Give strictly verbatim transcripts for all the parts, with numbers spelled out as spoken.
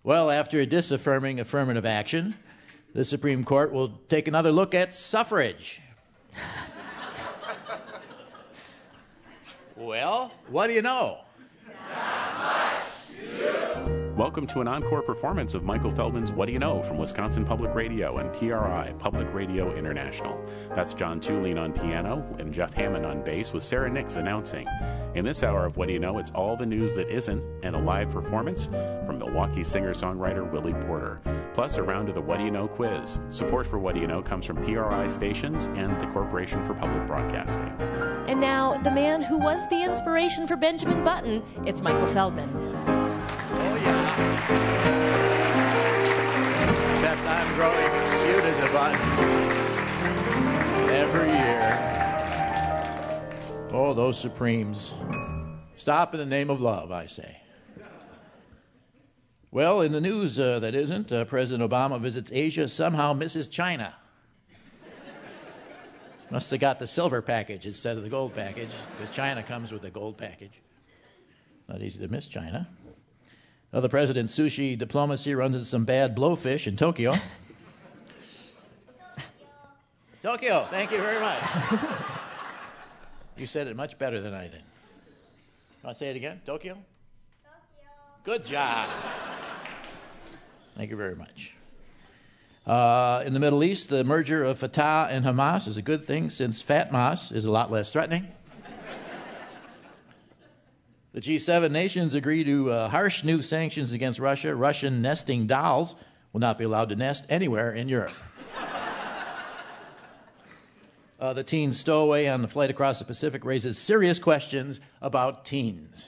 Well, after disaffirming affirmative action, the Supreme Court will take another look at suffrage. Well, what do you know? Welcome to an encore performance of Michael Feldman's What Do You Know from Wisconsin Public Radio and P R I, Public Radio International. That's John Tulane on piano and Jeff Hammond on bass with Sarah Nix announcing. In this hour of What Do You Know, it's all the news that isn't and a live performance from Milwaukee singer-songwriter Willie Porter. Plus a round of the What Do You Know quiz. Support for What Do You Know comes from P R I stations and the Corporation for Public Broadcasting. And now, the man who was the inspiration for Benjamin Button, it's Michael Feldman. Oh, yeah. Except I'm growing cute as a button every year. Oh, those Supremes. Stop in the name of love, I say. Well, in the news uh, that isn't, uh, President Obama visits Asia, somehow misses China. Must have got the silver package instead of the gold package, because China comes with the gold package. Not easy to miss China. Well, the president's sushi diplomacy runs into some bad blowfish in Tokyo. Tokyo, thank you very much. You said it much better than I did. Want to say it again? Tokyo? Tokyo. Good job. Thank you very much. Uh, in the Middle East, the merger of Fatah and Hamas is a good thing since Fatmas is a lot less threatening. The G seven nations agree to uh, harsh new sanctions against Russia. Russian nesting dolls will not be allowed to nest anywhere in Europe. Uh, the teen stowaway on the flight across the Pacific raises serious questions about teens.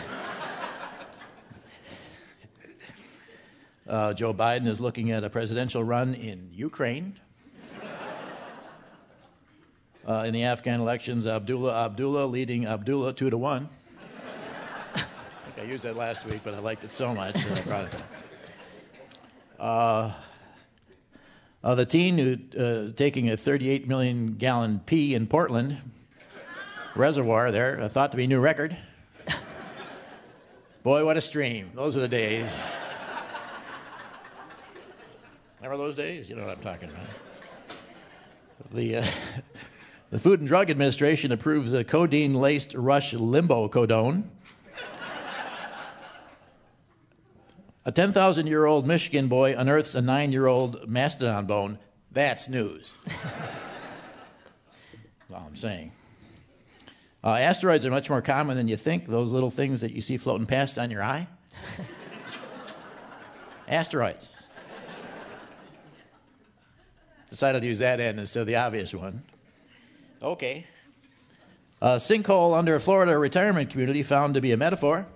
uh, Joe Biden is looking at a presidential run in Ukraine. Uh, in the Afghan elections, Abdullah Abdullah leading Abdullah two to one. I used that last week, but I liked it so much that I brought it up. Uh, uh, the teen who uh, taking a thirty-eight million gallon pee in Portland reservoir there, uh, thought to be a new record. Boy, what a stream. Those are the days. Remember those days? You know what I'm talking about. The, uh, the Food and Drug Administration approves a codeine-laced Rush Limbo Codone. A ten thousand year old Michigan boy unearths a nine year old mastodon bone. That's news. That's all I'm saying. Uh, asteroids are much more common than you think, those little things that you see floating past on your eye. Asteroids. Decided to use that end instead of the obvious one. Okay. A sinkhole under a Florida retirement community found to be a metaphor.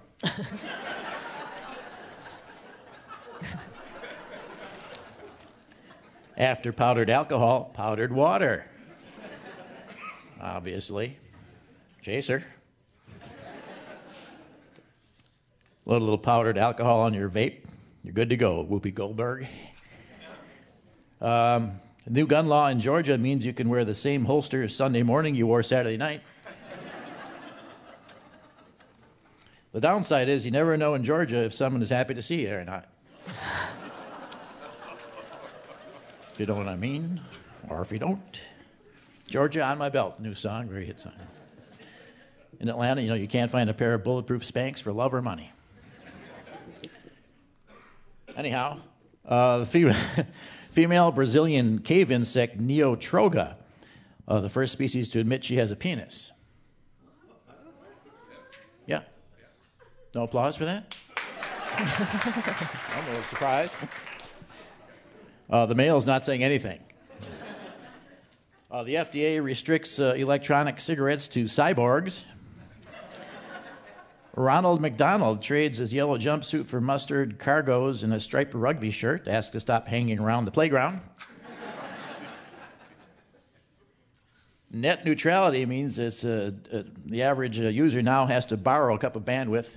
After powdered alcohol, powdered water. Obviously. Chaser. A little, little powdered alcohol on your vape. You're good to go, Whoopi Goldberg. Um, a new gun law in Georgia means you can wear the same holster Sunday morning you wore Saturday night. The downside is you never know in Georgia if someone is happy to see you or not. If you know what I mean, or if you don't. Georgia on My Belt, new song, very hit song. In Atlanta, you know, you can't find a pair of bulletproof Spanx for love or money. Anyhow, uh, the female, female Brazilian cave insect Neotroga, uh, the first species to admit she has a penis. Yeah. No applause for that? I'm a little surprised. Uh, the male is not saying anything. Uh, the F D A restricts uh, electronic cigarettes to cyborgs. Ronald McDonald trades his yellow jumpsuit for mustard cargos and a striped rugby shirt, asked to stop hanging around the playground. Net neutrality means it's uh, uh, the average uh, user now has to borrow a cup of bandwidth.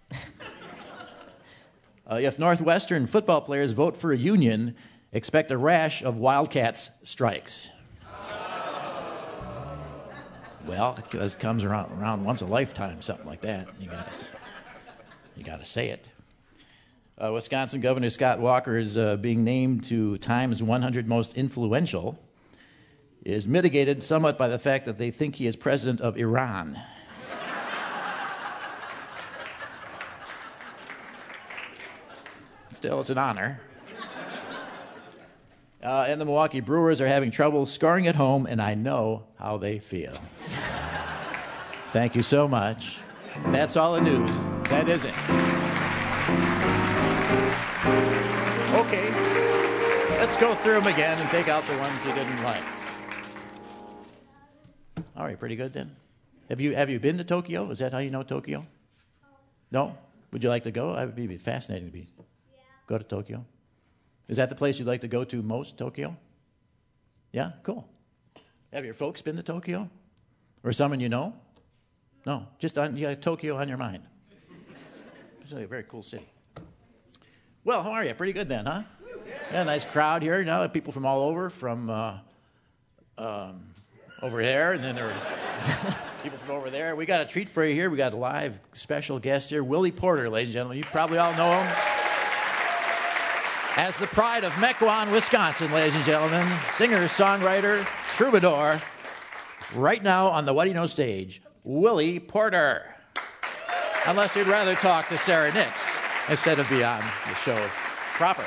uh, if Northwestern football players vote for a union, expect a rash of Wildcats strikes. Well, it comes around, around once a lifetime, something like that. You got you got to say it. Uh, Wisconsin Governor Scott Walker is uh, being named to Time's one hundred Most Influential, is mitigated somewhat by the fact that they think he is president of Iran. Still, it's an honor. Uh, and the Milwaukee Brewers are having trouble scoring at home, and I know how they feel. Thank you so much. That's all the news. That is it. Okay, let's go through them again and take out the ones you didn't like. All right, pretty good then. Have you have you been to Tokyo? Is that how you know Tokyo? No? Would you like to go? It would be fascinating to be go to Tokyo. Is that the place you'd like to go to most, Tokyo? Yeah, cool. Have your folks been to Tokyo? Or someone you know? No, just on, you got Tokyo on your mind. It's a very cool city. Well, how are you? Pretty good then, huh? Yeah, nice crowd here. Now people from all over, from uh, um, over there, and then there are people from over there. We got a treat for you here. We got a live special guest here, Willie Porter, ladies and gentlemen. You probably all know him as the pride of Mequon, Wisconsin, ladies and gentlemen. Singer, songwriter, troubadour. Right now on the What Do You Know stage, Willie Porter. Unless you'd rather talk to Sarah Nix instead of be on the show proper.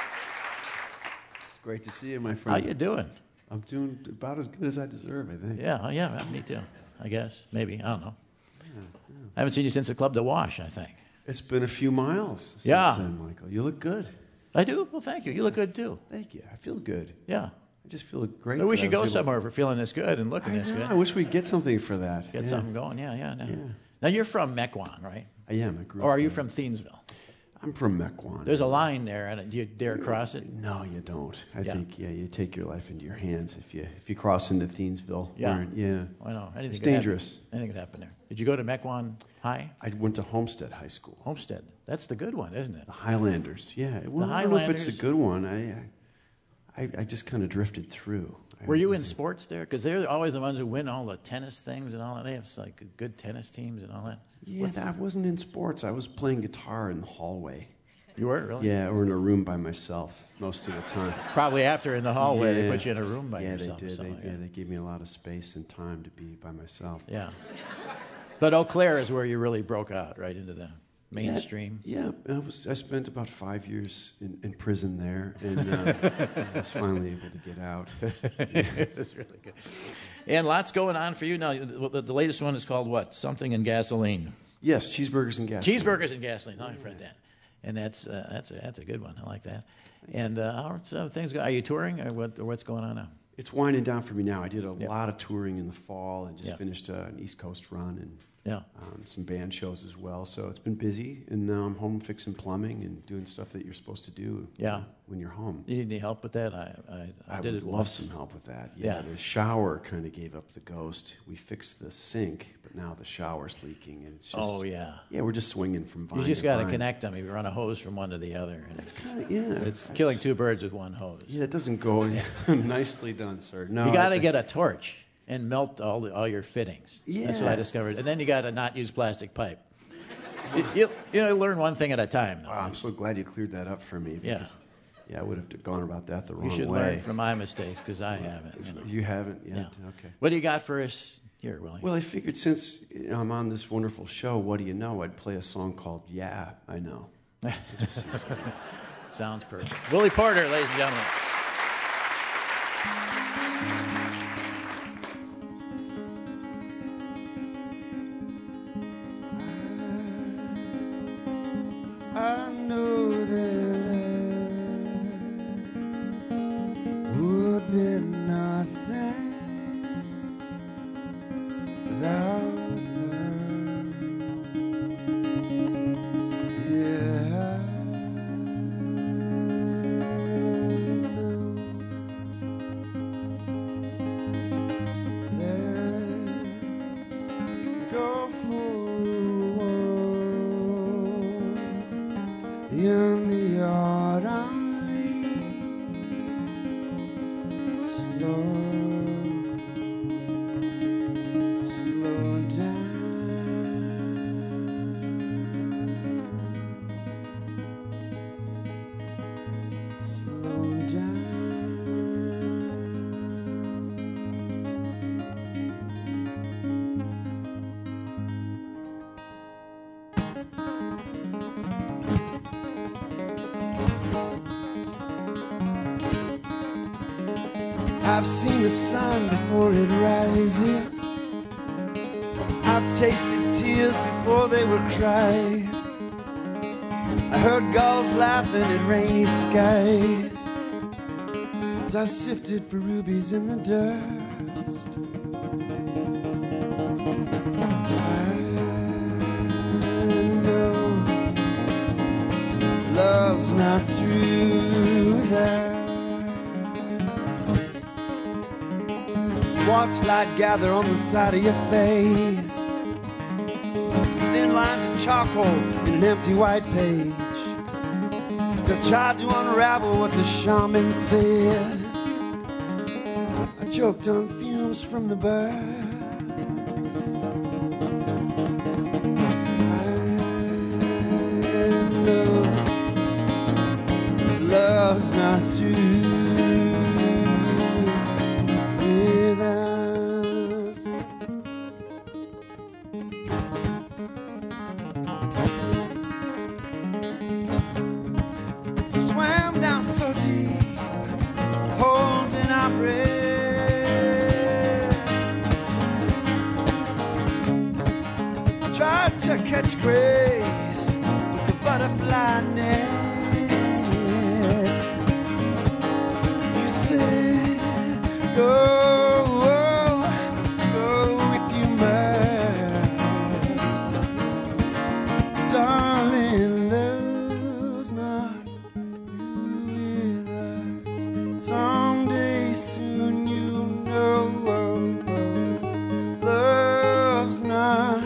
It's great to see you, my friend. How you doing? I'm doing about as good as I deserve, I think. Yeah, yeah, me too. I guess, maybe, I don't know. Yeah, yeah. I haven't seen you since the Club de Wash, I think. It's been a few miles since yeah. then, Michael. You look good. I do? Well, thank you. You look good, too. Thank you. I feel good. Yeah. I just feel great. Maybe we should go somewhere if we're feeling this good and looking I this know, good. I wish we'd get something for that. Get yeah. something going, yeah, yeah, no. yeah. Now, you're from Mequon, right? I am. I grew Or up are you there. from Thiensville? I'm from Mequon. There's a line there, and do you dare cross it? No, you don't. I yeah. think, yeah, you take your life into your hands if you if you cross into Thiensville. Yeah. Where, yeah. I know. Anything it's could dangerous. Happen. Anything could happen there. Did you go to Mequon High? I went to Homestead High School. Homestead. That's the good one, isn't it? The Highlanders. Yeah. Well, the I don't know if it's a Highlanders. good one. I, I, I just kind of drifted through. Were you in sports there? Because they're always the ones who win all the tennis things and all that. They have like good tennis teams and all that. Yeah, that, I wasn't in sports. I was playing guitar in the hallway. You were, really? Yeah, or in a room by myself most of the time. Probably after in the hallway yeah. they put you in a room by yeah, yourself. they did. They, like yeah, that. they gave me a lot of space and time to be by myself. Yeah. But Eau Claire is where you really broke out, right, into the mainstream. Yeah, yeah I, was, I spent about five years in, in prison there, and uh, I was finally able to get out. It's really good. And lots going on for you now. The, the latest one is called what? Something in Gasoline. Yes, Cheeseburgers and Gasoline. Cheeseburgers and Gasoline. Oh, I've read that. And that's uh, that's a, that's a good one. I like that. And uh, how are some things go? Are you touring, or what? Or what's going on now? It's winding down for me now. I did a Yeah. lot of touring in the fall and just Yeah. finished uh, an East Coast run and Yeah. um, some band shows as well. So it's been busy, and now I'm home fixing plumbing and doing stuff that you're supposed to do Yeah. when you're home. You need any help with that? I I, I, I did would it love once. some help with that. Yeah, Yeah. the shower kind of gave up the ghost. We fixed the sink, but now the shower's leaking, and it's just Oh yeah. yeah, we're just swinging from vine You just to got to vine. connect them. You run a hose from one to the other. And It's kind of yeah. it's killing two birds with one hose. Yeah, it doesn't go nicely done, sir. No, You got to it's a- get a torch and melt all the, all your fittings. That's what I Yeah. discovered. And then you got to not use plastic pipe. you, you, you know, learn one thing at a time. Though. Wow, I'm so glad you cleared that up for me. Yeah. Because, yeah, I would have gone about that the wrong You should way. learn from my mistakes because I haven't. You know. You haven't yet? Yeah. Okay. What do you got for us here, Willie? Well, I figured since you know, I'm on this wonderful show, What Do You Know, I'd play a song called Yeah, I Know. Sounds perfect. Willie Porter, ladies and gentlemen. I know that I would be nothing without her. Yeah, I know. Let's go for a walk in the autumn leaves, slow, slow down. I've seen the sun before it rises. I've tasted tears before they were cried. I heard gulls laughing in rainy skies as I sifted for rubies in the dust. I know love's not through there. Watch light gather on the side of your face. Thin lines of charcoal in an empty white page. As I tried to unravel what the shaman said, I choked on fumes from the birds. I know love's not through. To catch grace with the butterfly net. You said, go, go if you must. Darling, love's not through with us. Someday soon you'll know love's not.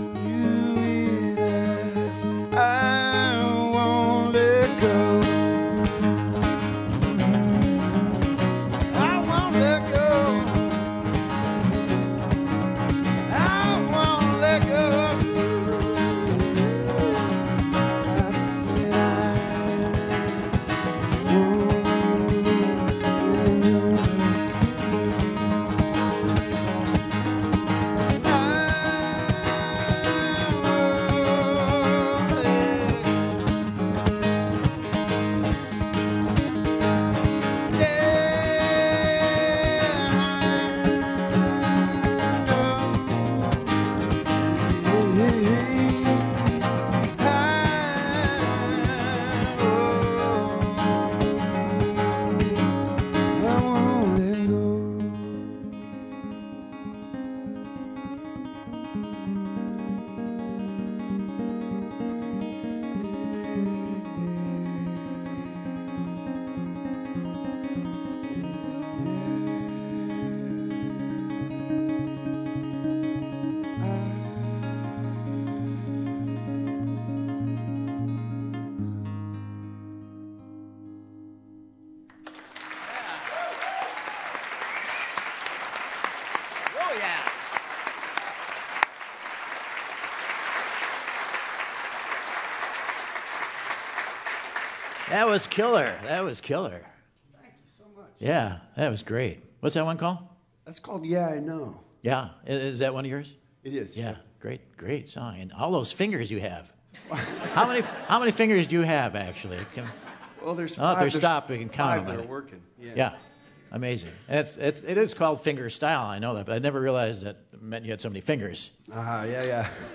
That was killer. That was killer. Thank you so much. Yeah, that was great. What's that one called? That's called Yeah, I Know. Yeah. Is that one of yours? It is. Yeah. Great, great song. And all those fingers you have. how many How many fingers do you have, actually? Can, Well, there's oh, five. if they're there's stopped, we can count five them. that are working. Yeah. Yeah. Amazing. And it's, it's, it is called finger style, I know that, but I never realized that it meant you had so many fingers. Ah, yeah,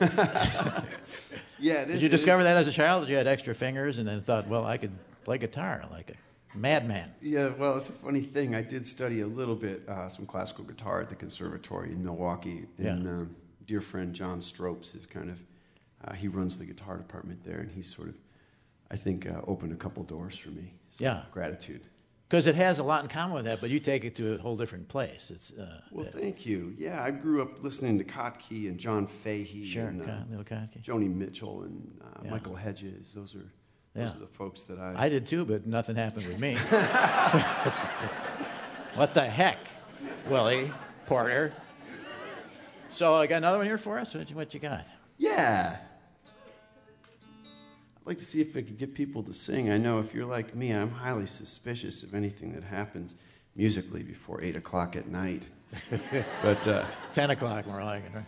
yeah. Yeah, it is. Did you it discover is. that as a child, that you had extra fingers, and then thought, well, I could play guitar like a madman? Yeah, well, it's a funny thing. I did study a little bit, uh, some classical guitar at the conservatory in Milwaukee. And Yeah. um, dear friend John Stropes is kind of, uh, he runs the guitar department there, and he's sort of, I think, uh, opened a couple doors for me. So Yeah. Gratitude. Because it has a lot in common with that, but you take it to a whole different place. It's uh, Well, thank you. Yeah, I grew up listening to Kottke and John Fahey sure, and uh, Con- Neil Kottke. Joni Mitchell and uh, Yeah. Michael Hedges. Those are those Yeah. are the folks that I. I did too, but nothing happened with me. What the heck, Willie Porter? So I got another one here for us. What you, what you got? Yeah. I'd like to see if I could get people to sing. I know if you're like me, I'm highly suspicious of anything that happens musically before eight o'clock at night. But uh, Ten o'clock, more like it, right?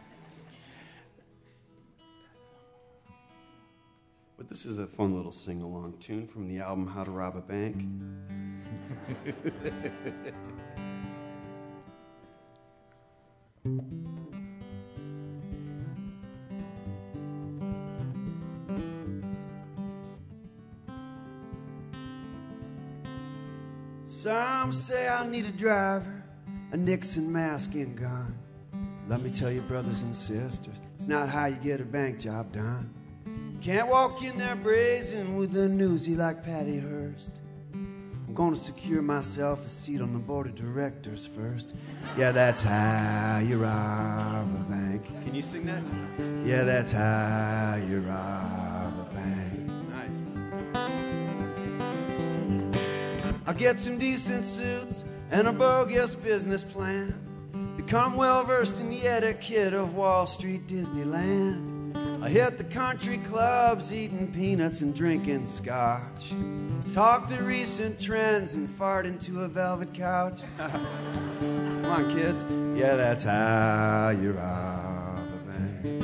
but this is a fun little sing-along tune from the album How to Rob a Bank. Some say I need a driver, a Nixon mask and gun. Let me tell you, brothers and sisters, it's not how you get a bank job done. Can't walk in there brazen with a newsie like Patty Hearst. I'm gonna secure myself a seat on the board of directors first. Yeah, that's how you rob a bank. Can you sing that? Yeah, that's how you rob a bank. Nice. I'll get some decent suits and a bogus business plan. Become well versed in the etiquette of Wall Street Disneyland. I hit the country clubs eating peanuts and drinking scotch. Talk the recent trends and fart into a velvet couch. Come on, kids. Yeah, that's how you rob a bank.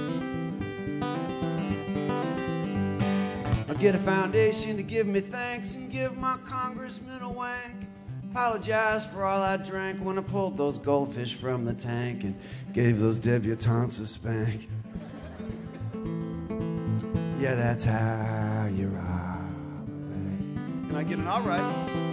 I'll get a foundation to give me thanks and give my congressman a wank. Apologize for all I drank when I pulled those goldfish from the tank and gave those debutantes a spank. Yeah, that's how you rob a bank. Can I get an all right?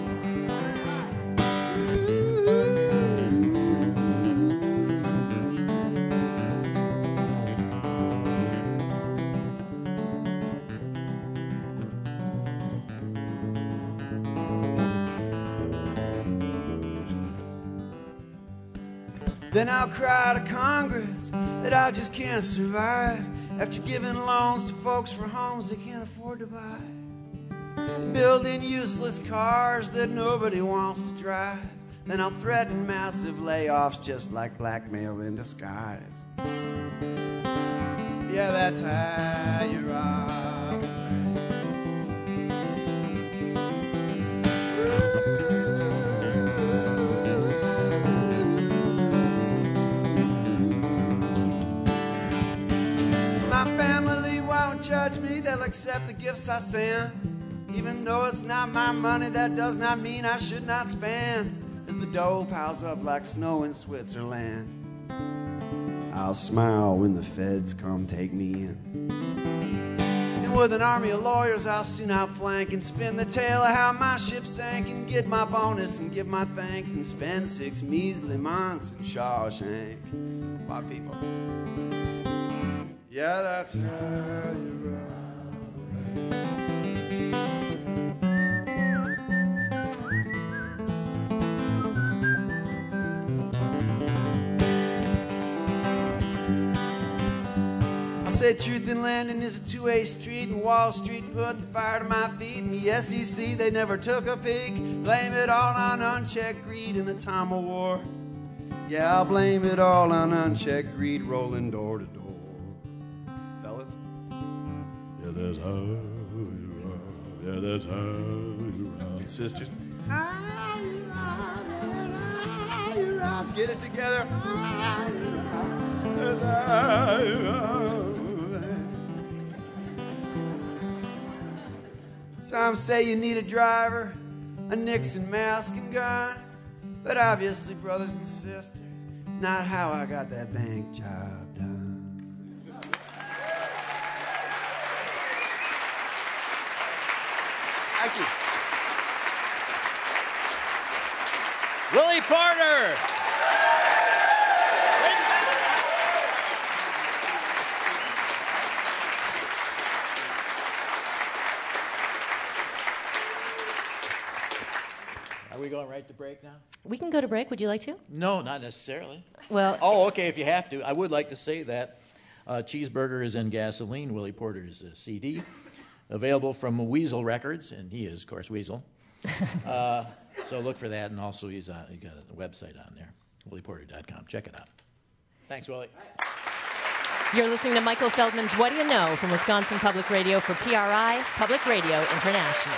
Then I'll cry to Congress that I just can't survive after giving loans to folks for homes they can't afford to buy. Building useless cars that nobody wants to drive. Then I'll threaten massive layoffs just like blackmail in disguise. Yeah, that's how you rob. Judge me, they'll accept the gifts I send. Even though it's not my money, that does not mean I should not spend. As the dough piles up like snow in Switzerland, I'll smile when the feds come take me in. And with an army of lawyers I'll soon outflank and spin the tale of how my ship sank and get my bonus and give my thanks and spend six measly months in Shawshank. My people. Yeah, that's how you rob. I say truth in Landon is a two-way street, and Wall Street put the fire to my feet, and the S E C, they never took a peek. Blame it all on unchecked greed in a time of war. Yeah, I'll blame it all on unchecked greed rolling door to door. Yeah, that's how you rob. Yeah, that's how you rob. Sisters. How you rob, how you rob. Get it together. How you rob. That's how you rob. Some say you need a driver, a Nixon mask and gun. But obviously, brothers and sisters, it's not how I got that bank job done. Thank you. Willie Porter. Are we going right to break now? We can go to break. Would you like to? No, not necessarily. Well, Oh, okay, if you have to. I would like to say that uh, Cheeseburger and Gasoline, Willie Porter's uh, C D, available from Weasel Records, and he is, of course, Weasel. Uh, so look for that, and also he's uh, he got a website on there, willie porter dot com. Check it out. Thanks, Willie. you're listening to Michael Feldman's What Do You Know from Wisconsin Public Radio for P R I, Public Radio International.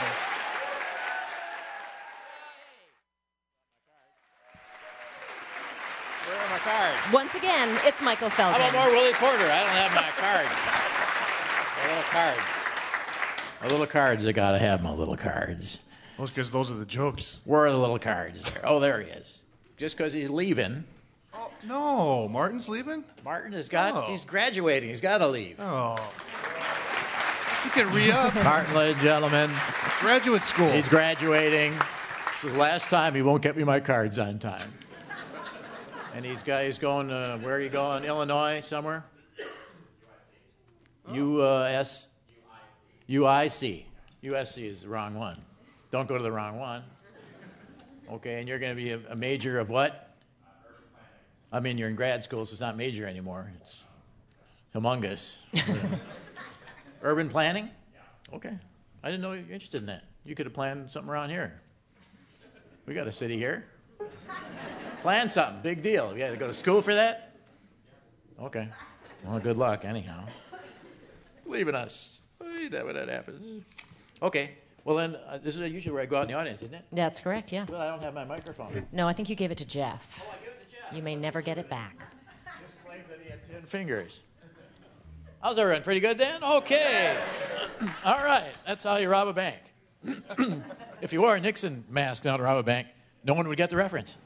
Where are my cards? Once again, it's Michael Feldman. How about more Willie Porter? I don't have my cards. My little cards. My little cards, I gotta have my little cards. Those because those are the jokes. Where are the little cards there? Oh, there he is. Just because he's leaving. Oh, no, Martin's leaving? Martin has got, Oh. he's graduating. He's got to leave. Oh. You can re-up. Martin, ladies and gentlemen, Graduate school. he's graduating. is the last time he won't get me my cards on time. And these guys going, uh, where are you going? Illinois, somewhere? U S U I C. U S C is the wrong one. Don't go to the wrong one. Okay, and you're going to be a, a major of what? I mean, you're in grad school, so it's not major anymore. It's humongous. Urban planning? Okay. I didn't know you were interested in that. You could have planned something around here. We got a city here. Plan something. Big deal. You had to go to school for that? Okay. Well, good luck, anyhow. Believe in us. You know when that happens. Okay. Well, then, uh, this is usually where I go out in the audience, isn't it? That's correct, yeah. Well, I don't have my microphone. No, I think you gave it to Jeff. Oh, I gave it to Jeff. You may never get it back. Just claimed that he had ten fingers. How's everyone? Pretty good then? Okay. All right. That's how you rob a bank. If you wore a Nixon mask down to rob a bank, no one would get the reference.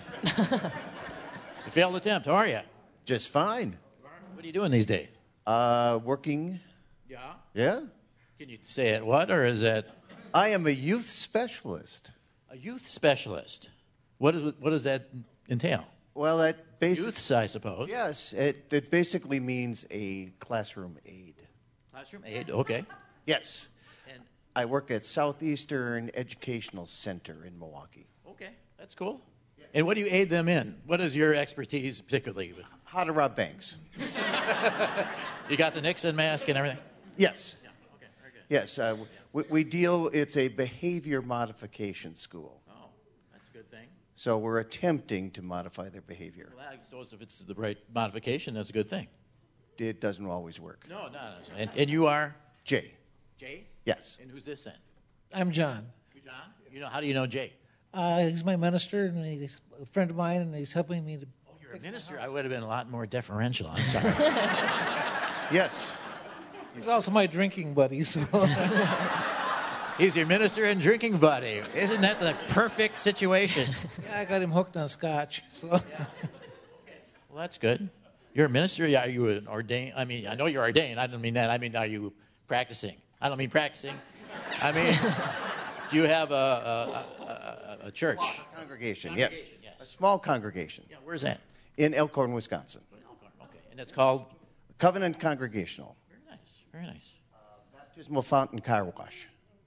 You failed attempt. How are you? Just fine. What are you doing these days? Uh, working. Yeah. Yeah. Can you say it what, or is it I am a youth specialist. a youth specialist? What is what does that entail? Well, that basically. Youths, I suppose. Yes, it, it basically means a classroom aide. Classroom aide. Okay. Yes. And I work at Southeastern Educational Center in Milwaukee. okay, that's cool. And what do you aid them in? What is your expertise particularly? How to rob banks. You got the Nixon mask and everything? Yes. Yeah. Okay, very good. Yes. Uh, we, we deal, it's a behavior modification school. Oh, that's a good thing. So we're attempting to modify their behavior. Well, I suppose if it's the right modification, that's a good thing. It doesn't always work. No, no, no. And, and you are Jay. Jay? Yes. And who's this then? I'm John. You John? You know, how do you know Jay? Uh, he's my minister, and he's a friend of mine, and he's helping me to. Oh, you're a minister. I would have been a lot more deferential. I'm sorry. Yes. He's also my drinking buddy. So He's your minister and drinking buddy. Isn't that the perfect situation? yeah, I got him hooked on scotch. So Well, that's good. You're a minister? Yeah, are you an ordained? I mean, I know you're ordained. I don't mean that. I mean, are you practicing? I don't mean practicing. I mean, do you have a, a, a, a church? Congregation, yes. Congregation, yes. A small congregation Yeah, where's that? in Elkhorn, Wisconsin. Okay, and it's called? Covenant Congregational. Very nice, very nice. Baptismal Fountain Car Wash.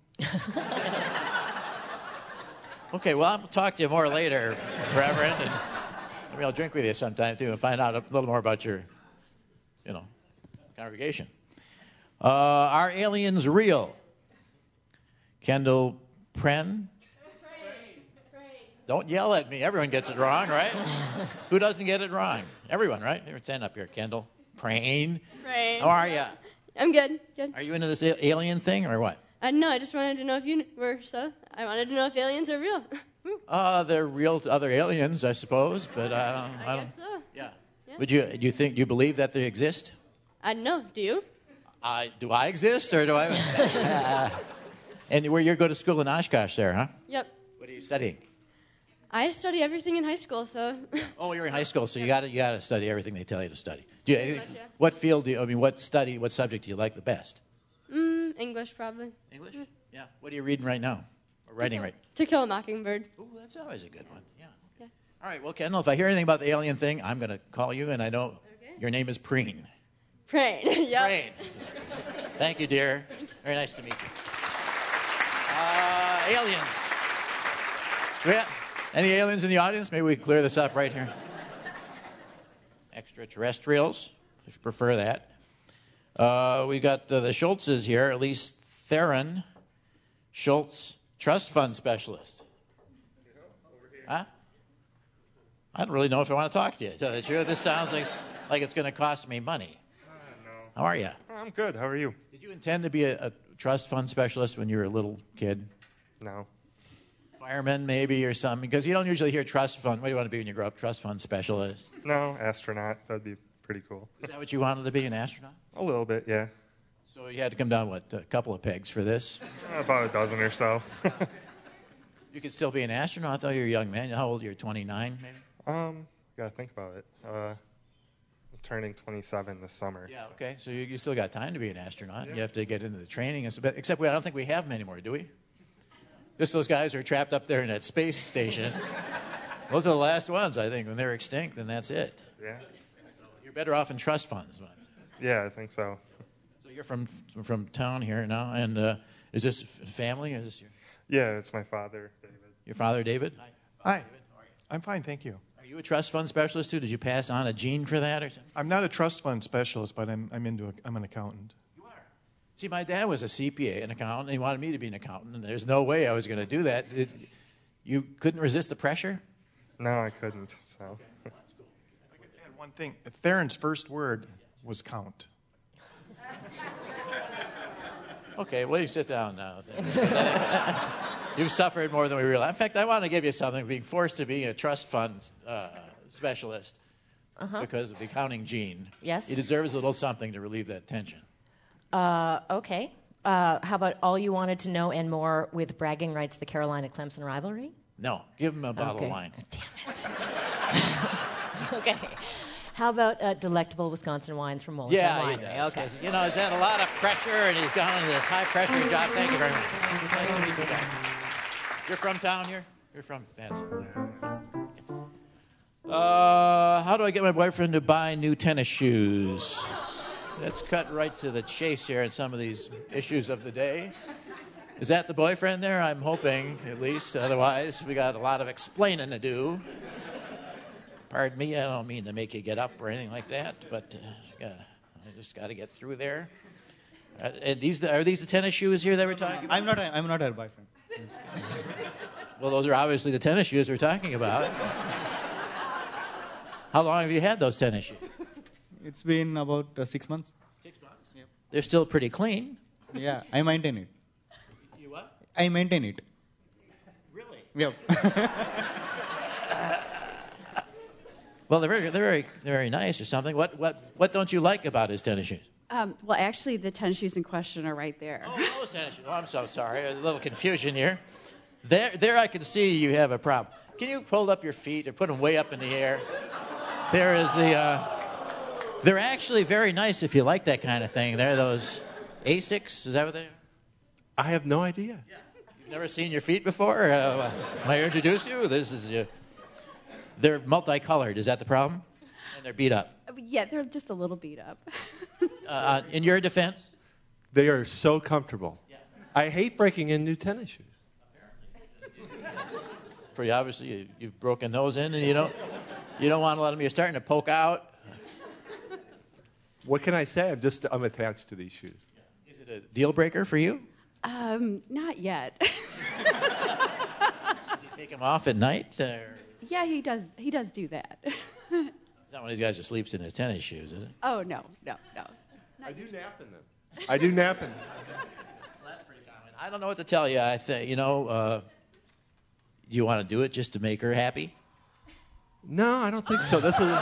Okay, well, I'll talk to you more later, Reverend, and maybe I'll drink with you sometime, too, and find out a little more about your, you know, congregation. Uh, are aliens real? Kendall Pren? Don't yell at me. Everyone gets it wrong, right? Who doesn't get it wrong? Everyone, right? Here, stand up here, Kendall. Prane. Right. How are you? I'm good. Good. Are you into this a- alien thing or what? I don't know. I just wanted to know if you were. So I wanted to know if aliens are real. Woo. Uh, they're real to other aliens, I suppose, but I don't. I, I don't. guess so. Yeah. Yeah. Would you? Do you think? Do you believe that they exist? I don't know. Do you? I do. I exist, or do I? And where you go to school in Oshkosh, there, huh? Yep. What are you studying? I study everything in high school, so Oh, you're in high school, so you got to you got to study everything they tell you to study. Do you, Pretty much, yeah. What field do you? I mean, what study? What subject do you like the best? mm, English probably. English. Yeah. What are you reading right now? Or writing right? To Kill a Mockingbird. Ooh, that's always a good one. Yeah. Yeah. All right. Well, Kendall, if I hear anything about the alien thing, I'm going to call you, and I know Okay. your name is Preen. Praying. yep. Preen. Thank you, dear. Very nice to meet you. Uh, aliens. Yeah. Any aliens in the audience? Maybe we can clear this up right here. Extraterrestrials, if you prefer that. Uh, we got uh, the Schultzes here, at least Theron Schultz, trust fund specialist. Huh? I don't really know if I want to talk to you. To tell you the truth, this sounds like it's, like it's going to cost me money. Uh, no. How are you? I'm good. How are you? Did you intend to be a, a trust fund specialist when you were a little kid? No. Fireman, maybe, or something? Because you don't usually hear trust fund. What do you want to be when you grow up? Trust fund specialist. No, astronaut. That'd be pretty cool. Is that what you wanted to be, an astronaut? A little bit, yeah. So you had to come down, what, a couple of pegs for this? About a dozen or so. You could still be an astronaut, though. You're a young man. How old are you? twenty-nine, maybe? um, gotta think about it. Uh, I'm turning twenty-seven this summer. Yeah, so- okay. So you, you still got time to be an astronaut. Yeah. You have to get into the training. and stuff, Except we, I don't think we have them anymore, do we? Just those guys who are trapped up there in that space station. Those are the last ones, I think. When they're extinct, then that's it. Yeah. You're better off in trust funds. Yeah, I think so. So you're from from town here now, and uh, is this family? Is this your... Yeah, it's my father, David. Your father, David? Hi. Hi. I'm fine, thank you. Are you a trust fund specialist too? Did you pass on a gene for that or something? I'm not a trust fund specialist, but I'm I'm into a, I'm an accountant. You are. See, my dad was a C P A, an accountant. And he wanted me to be an accountant, and there's no way I was going to do that. It, you couldn't resist the pressure? No, I couldn't. So. And one thing, Theron's first word was count. Okay, well, you sit down now. You've suffered more than we realize. In fact, I want to give you something. Being forced to be a trust fund uh, specialist Uh-huh. because of the accounting gene. Yes. He deserves a little something to relieve that tension. Uh, okay. Uh, how about all you wanted to know and more with bragging rights, the Carolina-Clemson rivalry? No, give him a bottle Okay. of wine. Damn it. Okay. How about uh, delectable Wisconsin wines from Mulligan Yeah, he Winery? does. Okay. 'Cause, You know, he's had a lot of pressure, and he's gone into this high-pressure job. Thank you very much. Nice to meet you guys. You're from town here? You're from Madison. Uh, how do I get my boyfriend to buy new tennis shoes? Let's cut right to the chase here in some of these issues of the day. Is that the boyfriend there? I'm hoping, at least. Otherwise, we got a lot of explaining to do. Pardon me, I don't mean to make you get up or anything like that, but uh, yeah, I just got to get through there. Uh, and these are these the tennis shoes here that we're talking about? I'm not. I'm not her boyfriend. Well, those are obviously the tennis shoes we're talking about. How long have you had those tennis shoes? It's been about uh, six months. Six months. Yep. They're still pretty clean. Yeah, I maintain it. You what? I maintain it. Really? Yep. Well, they're very, they're very, they're very nice or something. What, what, what don't you like about his tennis shoes? Um, well, actually, the tennis shoes in question are right there. Oh, those tennis shoes. Oh, I'm so sorry. A little confusion here. There, there, I can see you have a problem. Can you hold up your feet or put them way up in the air? There is the. Uh, they're actually very nice if you like that kind of thing. They're those Asics. Is that what they are? I have no idea. Yeah. You've never seen your feet before? Uh, may I introduce you? This is. Uh, they're multicolored. Is that the problem? And they're beat up. Yeah, they're just a little beat up. Uh, in your defense? They are so comfortable. Yeah. I hate breaking in new tennis shoes. Pretty obviously, you, you've broken those in, and you don't, you don't want to let them. You're starting to poke out. What can I say? I'm just I'm attached to these shoes. Is it a deal breaker for you? Um, not yet. Does he take them off at night? Or? Yeah, he does. He does do that. He's not one of these guys that sleeps in his tennis shoes, is it? Oh no, no, no. I do nap in them. I do nap in them. That's pretty common. I don't know what to tell you. I think you know. Uh, do you want to do it just to make her happy? No, I don't think so. This is.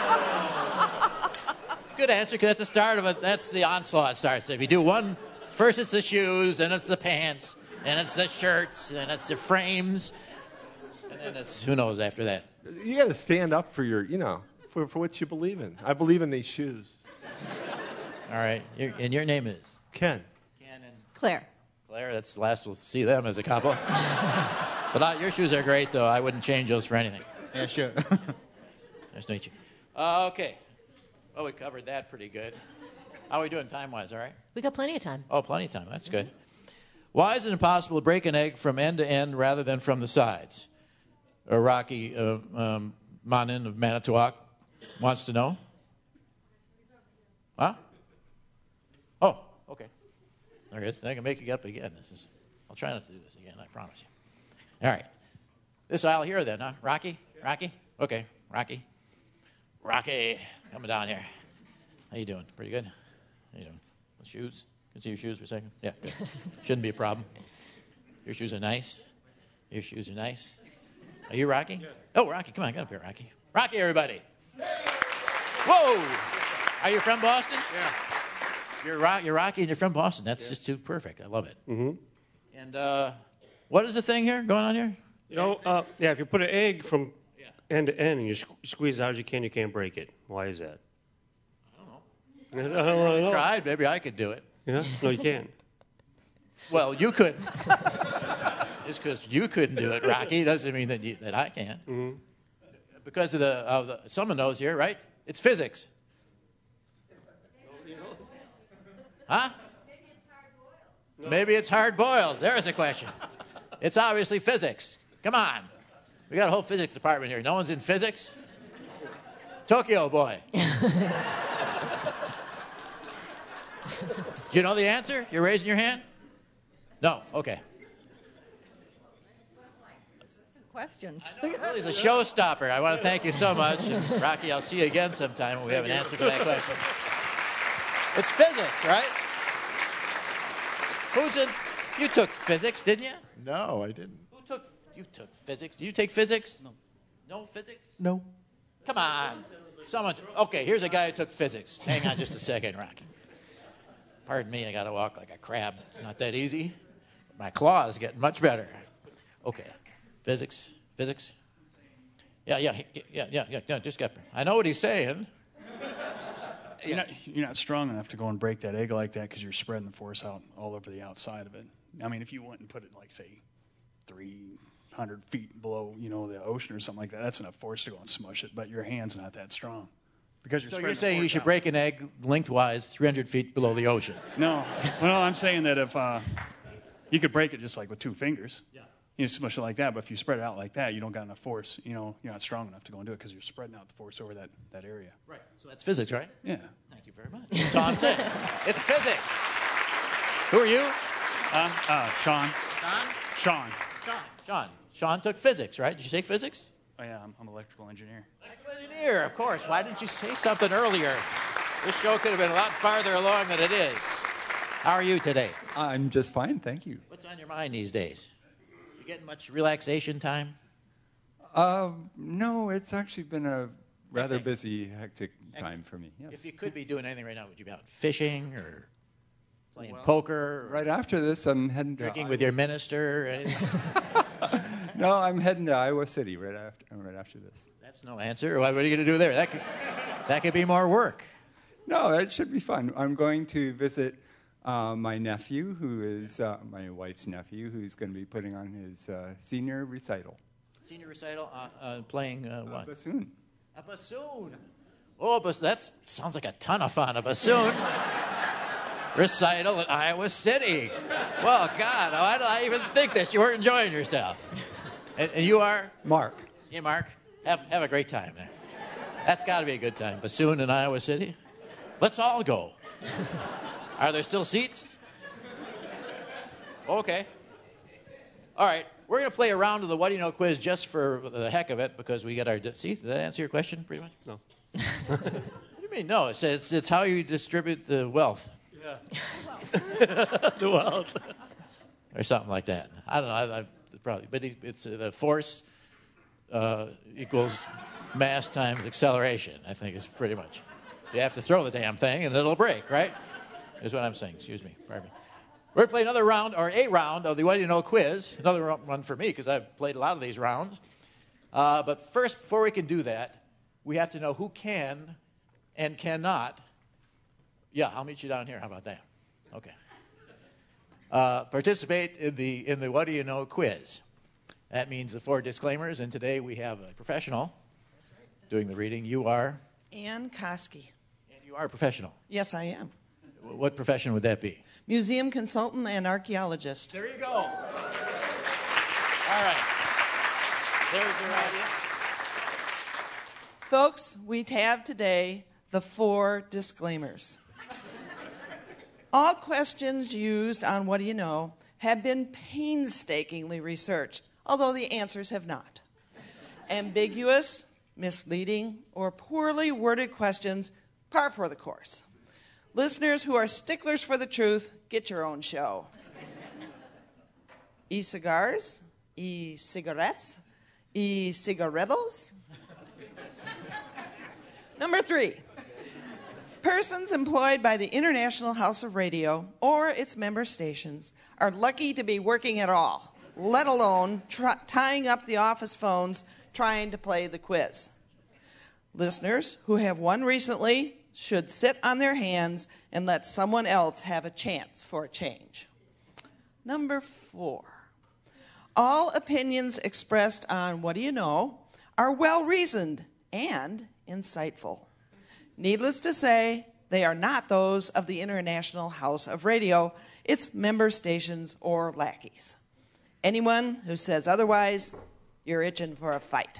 Good answer, because that's the start of it. That's the onslaught starts. If you do one, first it's the shoes, then it's the pants, and it's the shirts, and it's the frames, and then it's who knows after that. You got to stand up for your, you know, for, for what you believe in. I believe in these shoes. All right, your, and your name is? Ken. Ken and Claire. Claire, that's the last we'll see them as a couple. But uh, your shoes are great, though. I wouldn't change those for anything. Yeah, sure. Nice to meet you. Uh, okay. Well, we covered that pretty good. How are we doing time-wise, all right? We got plenty of time. Oh, plenty of time. That's good. Why is it impossible to break an egg from end to end rather than from the sides? Uh, Rocky uh, um, Manin of Manitowoc wants to know. Huh? Oh, okay. There it is. I can make it up again. This is. I'll try not to do this again, I promise you. All right. This aisle here then, huh? Rocky? Rocky? Okay, Rocky. Rocky, coming down here. How you doing? Pretty good? How you doing? The shoes? Can see your shoes for a second? Yeah, good. Shouldn't be a problem. Your shoes are nice. Your shoes are nice. Are you Rocky? Yeah. Oh, Rocky, come on, get up here, Rocky. Rocky, everybody. Whoa! Are you from Boston? Yeah. You're, Ro- you're Rocky and you're from Boston. That's yeah. just too perfect. I love it. Mm-hmm. And uh, what is the thing here going on here? You know, uh, yeah, if you put an egg from yeah. end to end and you squ- squeeze as hard as you can, you can't break it. Why is that? I don't know. I don't really know. I tried. Maybe I could do it. Yeah? No, you can't. Well, you couldn't. Just because you couldn't do it, Rocky, doesn't mean that you, that I can. Mm-hmm. Because of the, of the someone knows here, right? It's physics. Huh? Maybe it's hard boiled. There's a question. It's obviously physics. Come on. We got a whole physics department here. No one's in physics? Tokyo boy. Do you know the answer? You're raising your hand? No. Okay. Questions. Well, he's a showstopper. I want to thank you so much. And Rocky, I'll see you again sometime when we have an answer to that question. It's physics, right? Who's in? You took physics, didn't you? No, I didn't. Who took? You took physics. Did you take physics? No. No physics? No. Come on. Someone. Okay, here's a guy who took physics. Hang on just a second, Rocky. Pardon me, I got to walk like a crab. It's not that easy. My claw is getting much better. Okay. Physics. Physics. Yeah, yeah, yeah, yeah, yeah. yeah just got. I know what he's saying. You're not, you're not strong enough to go and break that egg like that because you're spreading the force out all over the outside of it. I mean, if you went and put it, like, say, three hundred feet below, you know, the ocean or something like that, that's enough force to go and smush it, but your hand's not that strong. Because you're so spreading you're the saying force you should out. break an egg lengthwise three hundred feet below the ocean? No. Well, I'm saying that if uh, you could break it just like with two fingers. Yeah. You smush it like that, but if you spread it out like that, you don't got enough force. You know, you're not strong enough to go and do it because you're spreading out the force over that, that area. Right. So that's physics, right? Yeah. Thank you very much. That's all I'm saying. It's physics. Who are you? Uh, uh, Sean. Sean? Sean. Sean. Sean. Sean took physics, right? Did you take physics? Oh, yeah, I'm, I'm an electrical engineer. Electrical engineer, of course. Why didn't you say something earlier? This show could have been a lot farther along than it is. How are you today? I'm just fine, thank you. What's on your mind these days? You getting much relaxation time? Uh, no, it's actually been a rather busy, hectic time for me. Yes. If you could be doing anything right now, would you be out fishing or playing Well, poker? Or right after this, I'm heading to drinking with your minister or anything? No, I'm heading to Iowa City right after right after this. That's no answer. What are you going to do there? That could, that could be more work. No, it should be fun. I'm going to visit uh, my nephew, who is uh, my wife's nephew, who's going to be putting on his uh, senior recital. Senior recital, uh, uh, playing uh, what? A bassoon. A bassoon. Oh, but that sounds like a ton of fun. A bassoon recital at Iowa City. Well, God, why did I even think this? You weren't enjoying yourself. And, and you are? Mark. Yeah, Mark. Have, have a great time there. That's got to be a good time. Bassoon in Iowa City? Let's all go. Are there still seats? Okay. All right. We're going to play a round of the What Do You Know quiz just for the heck of it because we get our... See, did that answer your question pretty much? No. What do you mean, no? It's, it's, it's how you distribute the wealth. Yeah. The wealth. Or something like that. I don't know. I, I, probably, but it, it's uh, the force uh, equals mass times acceleration, I think is pretty much. You have to throw the damn thing and it'll break, right? Is what I'm saying. Excuse me. Pardon me. We're going to play another round, or a round, of the What Do You Know quiz. Another one for me, because I've played a lot of these rounds. Uh, but first, before we can do that, we have to know who can and cannot. Yeah, I'll meet you down here. How about that? Okay. Uh, participate in the in the What Do You Know quiz. That means the four disclaimers, and today we have a professional doing the reading. You are? Ann Koski. And you are a professional. Yes, I am. What profession would that be? Museum consultant and archaeologist. There you go. All right. There's your idea. Folks, we have today the four disclaimers. All questions used on What Do You Know have been painstakingly researched, although the answers have not. Ambiguous, misleading, or poorly worded questions, par for the course. Listeners who are sticklers for the truth, get your own show. E-cigars, e-cigarettes, e-cigarettos. Number three, persons employed by the International House of Radio or its member stations are lucky to be working at all, let alone try- tying up the office phones trying to play the quiz. Listeners who have won recently should sit on their hands and let someone else have a chance for a change. Number four, All opinions expressed on What Do You Know are well-reasoned and insightful. Needless to say, they are not those of the International House of Radio, its member stations, or lackeys. Anyone who says otherwise, you're itching for a fight.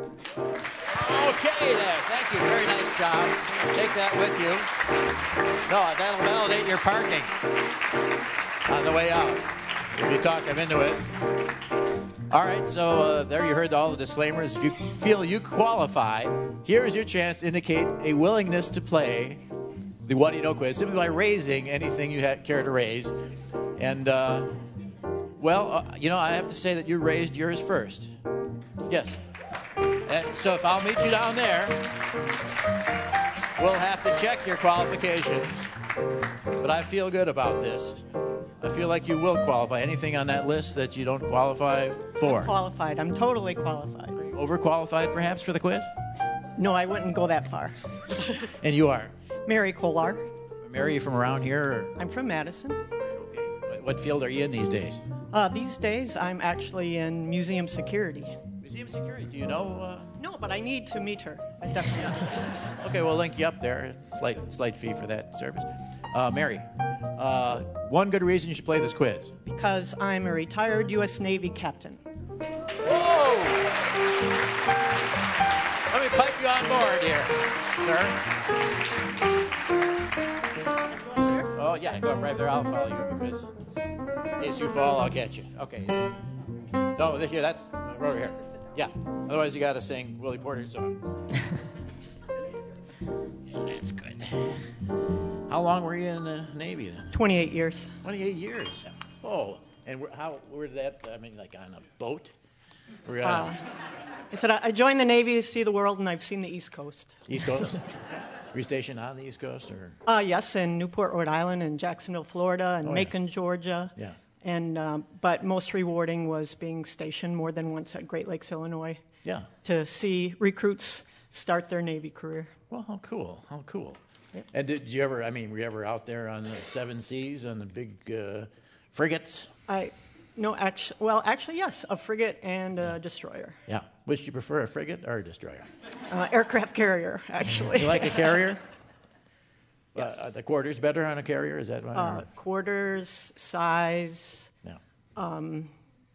Okay there. Thank you. Very nice job. Take that with you. No, that'll validate your parking on the way out. If you talk them into it. All right, so uh, there you heard all the disclaimers. If you feel you qualify, here's your chance to indicate a willingness to play the What Do You Know quiz simply by raising anything you ha- care to raise. And, uh, well, uh, you know, I have to say that you raised yours first. Yes. And so if I'll meet you down there, we'll have to check your qualifications. But I feel good about this. I feel like you will qualify. Anything on that list that you don't qualify for? I'm qualified. I'm totally qualified. Overqualified, perhaps, for the quiz? No, I wouldn't go that far. And you are? Mary Kolar. Mary, you from around here? Or? I'm from Madison. What, what field are you in these days? Uh, these days, I'm actually in museum security. Museum security? Do you know? Uh... No, but I need to meet her. I definitely. Okay, we'll link you up there. Slight, slight fee for that service. Uh, Mary, uh, one good reason you should play this quiz. Because I'm a retired U S Navy captain. Whoa! Let me pipe you on board here, sir. Oh, yeah, go up right there. I'll follow you because in case you fall, I'll get you. Okay. No, here, that's right over here. Yeah. Otherwise, you got to sing Willie Porter's song. Yeah, that's good. How long were you in the Navy then? twenty-eight years. twenty-eight years. Oh, and where, how? Where did that? I mean, like on a boat? Were you Uh, I said I joined the Navy to see the world, and I've seen the East Coast. East Coast? Were you stationed on the East Coast, or? Uh, yes, in Newport, Rhode Island, and Jacksonville, Florida, and Oh, yeah. Macon, Georgia. Yeah. And um, but most rewarding was being stationed more than once at Great Lakes, Illinois. Yeah. To see recruits start their Navy career. Well, how cool! How cool! And did you ever? I mean, were you ever out there on the seven seas on the big uh, frigates? I no, actually, well, actually, yes, a frigate and a destroyer, Yeah. Which do you prefer, a frigate or a destroyer? uh, aircraft carrier, actually. You like a carrier? Yes. Uh, are the quarters better on a carrier? Is that right? Uh, quarters, size. Yeah. Um,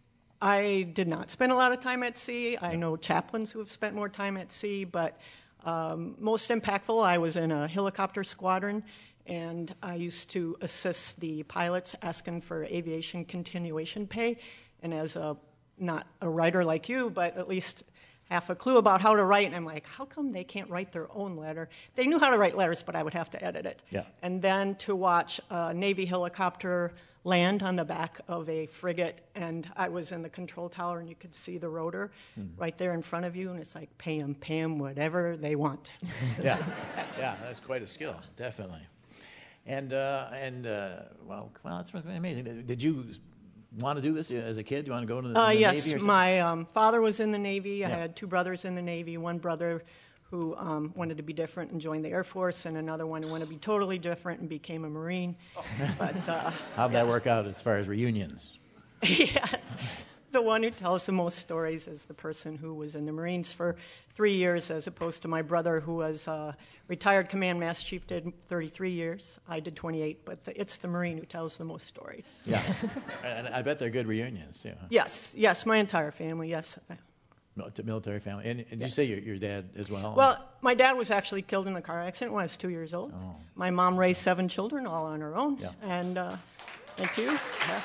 I did not spend a lot of time at sea. I know chaplains who have spent more time at sea, but um, most impactful, I was in a helicopter squadron, and I used to assist the pilots asking for aviation continuation pay. And as a not a writer like you, but at least half a clue about how to write, and I'm like, how come they can't write their own letter? They knew how to write letters, but I would have to edit it. Yeah. And then to watch a Navy helicopter land on the back of a frigate, and I was in the control tower, and you could see the rotor Hmm. right there in front of you, and it's like, pay them, pay them whatever they want. Yeah, yeah, that's quite a skill, definitely. And uh, and uh, well, well, that's amazing. Did you want to do this as a kid? Do you want to go to the, Uh, the yes, Navy or something? my um, father was in the Navy. I Yeah. had two brothers in the Navy. One brother who um, wanted to be different and joined the Air Force, and another one who wanted to be totally different and became a Marine. But uh, How'd that work out as far as reunions? yes, the one who tells the most stories is the person who was in the Marines for three years, as opposed to my brother, who was uh, retired Command Master Chief, did thirty-three years. I did twenty-eight, but the, it's the Marine who tells the most stories. Yeah, and I bet they're good reunions too. Huh? Yes, yes, my entire family, yes. Mil- to Military family, and, and did you Yes. say your, your dad as well? Well, my dad was actually killed in a car accident when I was two years old. Oh. My mom raised seven children, all on her own. Yeah. And uh, thank you. Yes.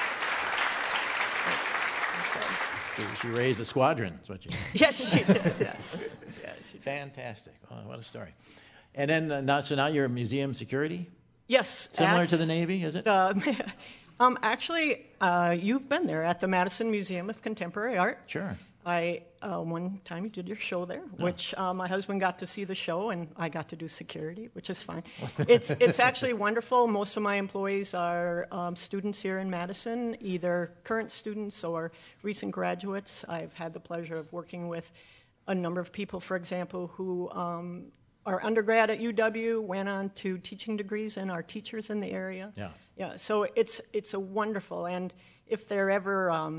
She, she raised a squadron. That's what you. Yes, she did. Yes. Yes, fantastic. Oh, what a story. And then uh, now, so now you're museum security. Yes. Similar at to the Navy, is it? The, um, actually, uh, you've been there at the Madison Museum of Contemporary Art. Sure. I uh, one time you did your show there, which uh, my husband got to see the show, and I got to do security, which is fine. It's it's actually wonderful. Most of my employees are um, students here in Madison, either current students or recent graduates. I've had the pleasure of working with a number of people, for example, who um, are undergrad at U W, went on to teaching degrees, and are teachers in the area. Yeah. Yeah. So it's it's a wonderful, and if they're ever um,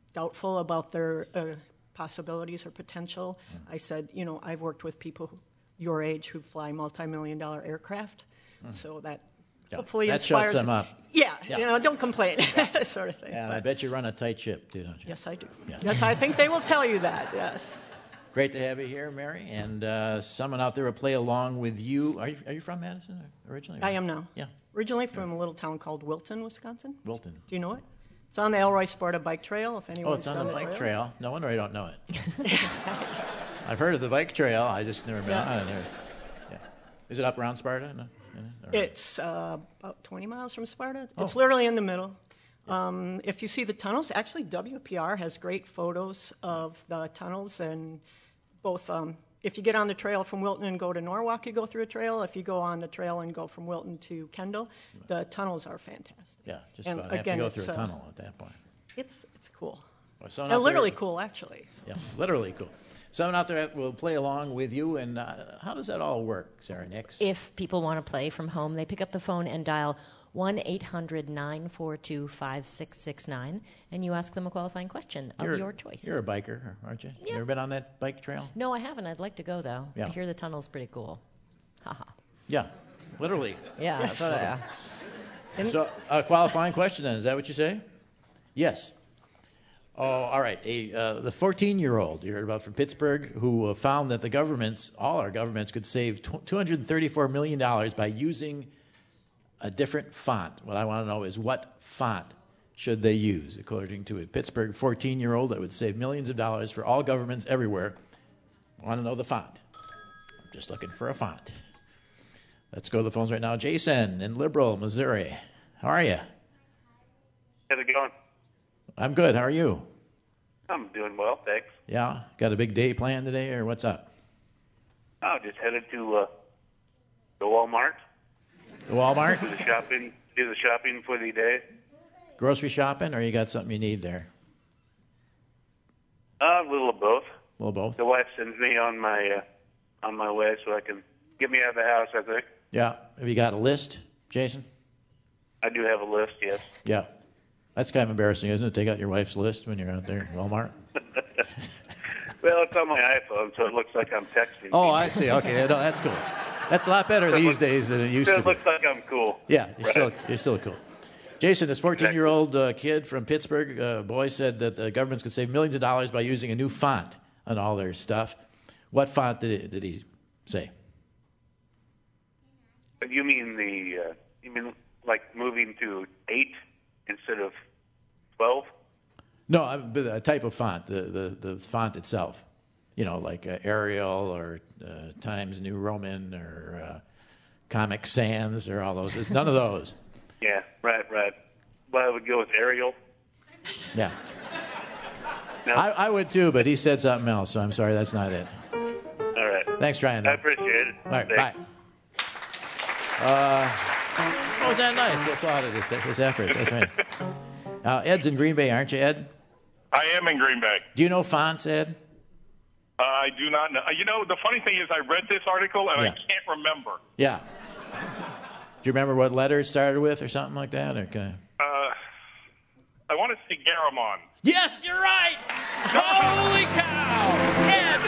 doubtful about their uh, possibilities or potential, I said, you know, I've worked with people your age who fly multi-million dollar aircraft, Mm. so that Yeah, hopefully that inspires shuts them up. Yeah, Yeah. you know, don't complain, sort of thing. And I But bet you run a tight ship, too, don't you? yes, I do. Yeah. Yes, I think they will tell you that. Yes. Great to have you here, Mary. And uh, someone out there will play along with you. Are you, are you from Madison originally? I am now. Yeah. Originally from a little town called Wilton, Wisconsin. Wilton. Do you know it? It's on the Elroy Sparta bike trail. If Oh, anyone's it's on done the the bike trail. trail. No wonder I don't know it. I've heard of the bike trail. I just never been on it. Yes. Yeah. Is it up around Sparta? No? Or- It's uh, about twenty miles from Sparta. It's Oh. literally in the middle. Um, if you see the tunnels, actually W P R has great photos of the tunnels, and both. Um, if you get on the trail from Wilton and go to Norwalk, you go through a trail. If you go on the trail and go from Wilton to Kendall, the tunnels are fantastic. Yeah, just And about have again, to go it's, through a uh, tunnel at that point. It's it's cool. Well, someone Uh, out there- literally cool, actually. Yeah, literally cool. Someone out there will play along with you, and uh, how does that all work, Sarah Nix? If people want to play from home, they pick up the phone and dial one eight hundred nine four two five six six nine, and you ask them a qualifying question of You're- your choice. You're a biker, aren't you? You ever been on that bike trail? No, I haven't. I'd like to go, though. Yeah. I hear the tunnel's pretty cool. Haha. Yeah, literally. Yeah, Yes. that's what I, uh, So, a qualifying question then, is that what you say? Yes. Oh, all right. A, uh, the fourteen-year-old you heard about from Pittsburgh who uh, found that the governments, all our governments, could save tw- two hundred thirty-four million dollars by using a different font. What I want to know is what font should they use? According to a Pittsburgh fourteen-year-old, that would save millions of dollars for all governments everywhere. I want to know the font. I'm just looking for a font. Let's go to the phones right now. Jason in Liberal, Missouri. How are you? How's it going? I'm good. How are you? I'm doing well, thanks. Yeah? Got a big day planned today, or what's up? Oh, just headed to uh, the Walmart. The Walmart? Do the shopping. Do the shopping for the day. Grocery shopping, or you got something you need there? Uh, a little of both. A little both? The wife sends me on my uh, on my way so I can get me out of the house. I think Yeah. Have you got a list, Jason? I do have a list. Yes. Yeah. That's kind of embarrassing, isn't it? Take out your wife's list when you're out there at Walmart. Well, it's on my iPhone, so it looks like I'm texting. Oh, I see. Okay, no, that's cool. That's a lot better these days than it used So to it be. looks like I'm cool. Yeah, you're Right. still you're still cool. Jason, this fourteen-year-old uh, kid from Pittsburgh, uh, boy, said that the governments could save millions of dollars by using a new font on all their stuff. What font did, it, did he say? But you mean the? Uh, you mean like moving to eight instead of twelve? No, I- but a type of font, the, the, the font itself. You know, like uh, Arial or uh, Times New Roman or uh, Comic Sans or all those. It's none of those. Yeah, right, right. Well, I would go with Arial. Yeah. No? I, I would too, but he said something else, so I'm sorry, that's not it. All right. Thanks, Ryan. I appreciate it. All right, Thanks. bye. Uh, oh, was that nice? They applauded his, his efforts. That's right. Uh, Ed's in Green Bay, aren't you, Ed? I am in Green Bay. Do you know fonts, Ed? Uh, I do not know. You know, the funny thing is I read this article and Yeah. I can't remember. Yeah. Do you remember what letter it started with or something like that? Or can I... Uh, I want to say Garamond. Yes, you're right! Holy cow! Ed!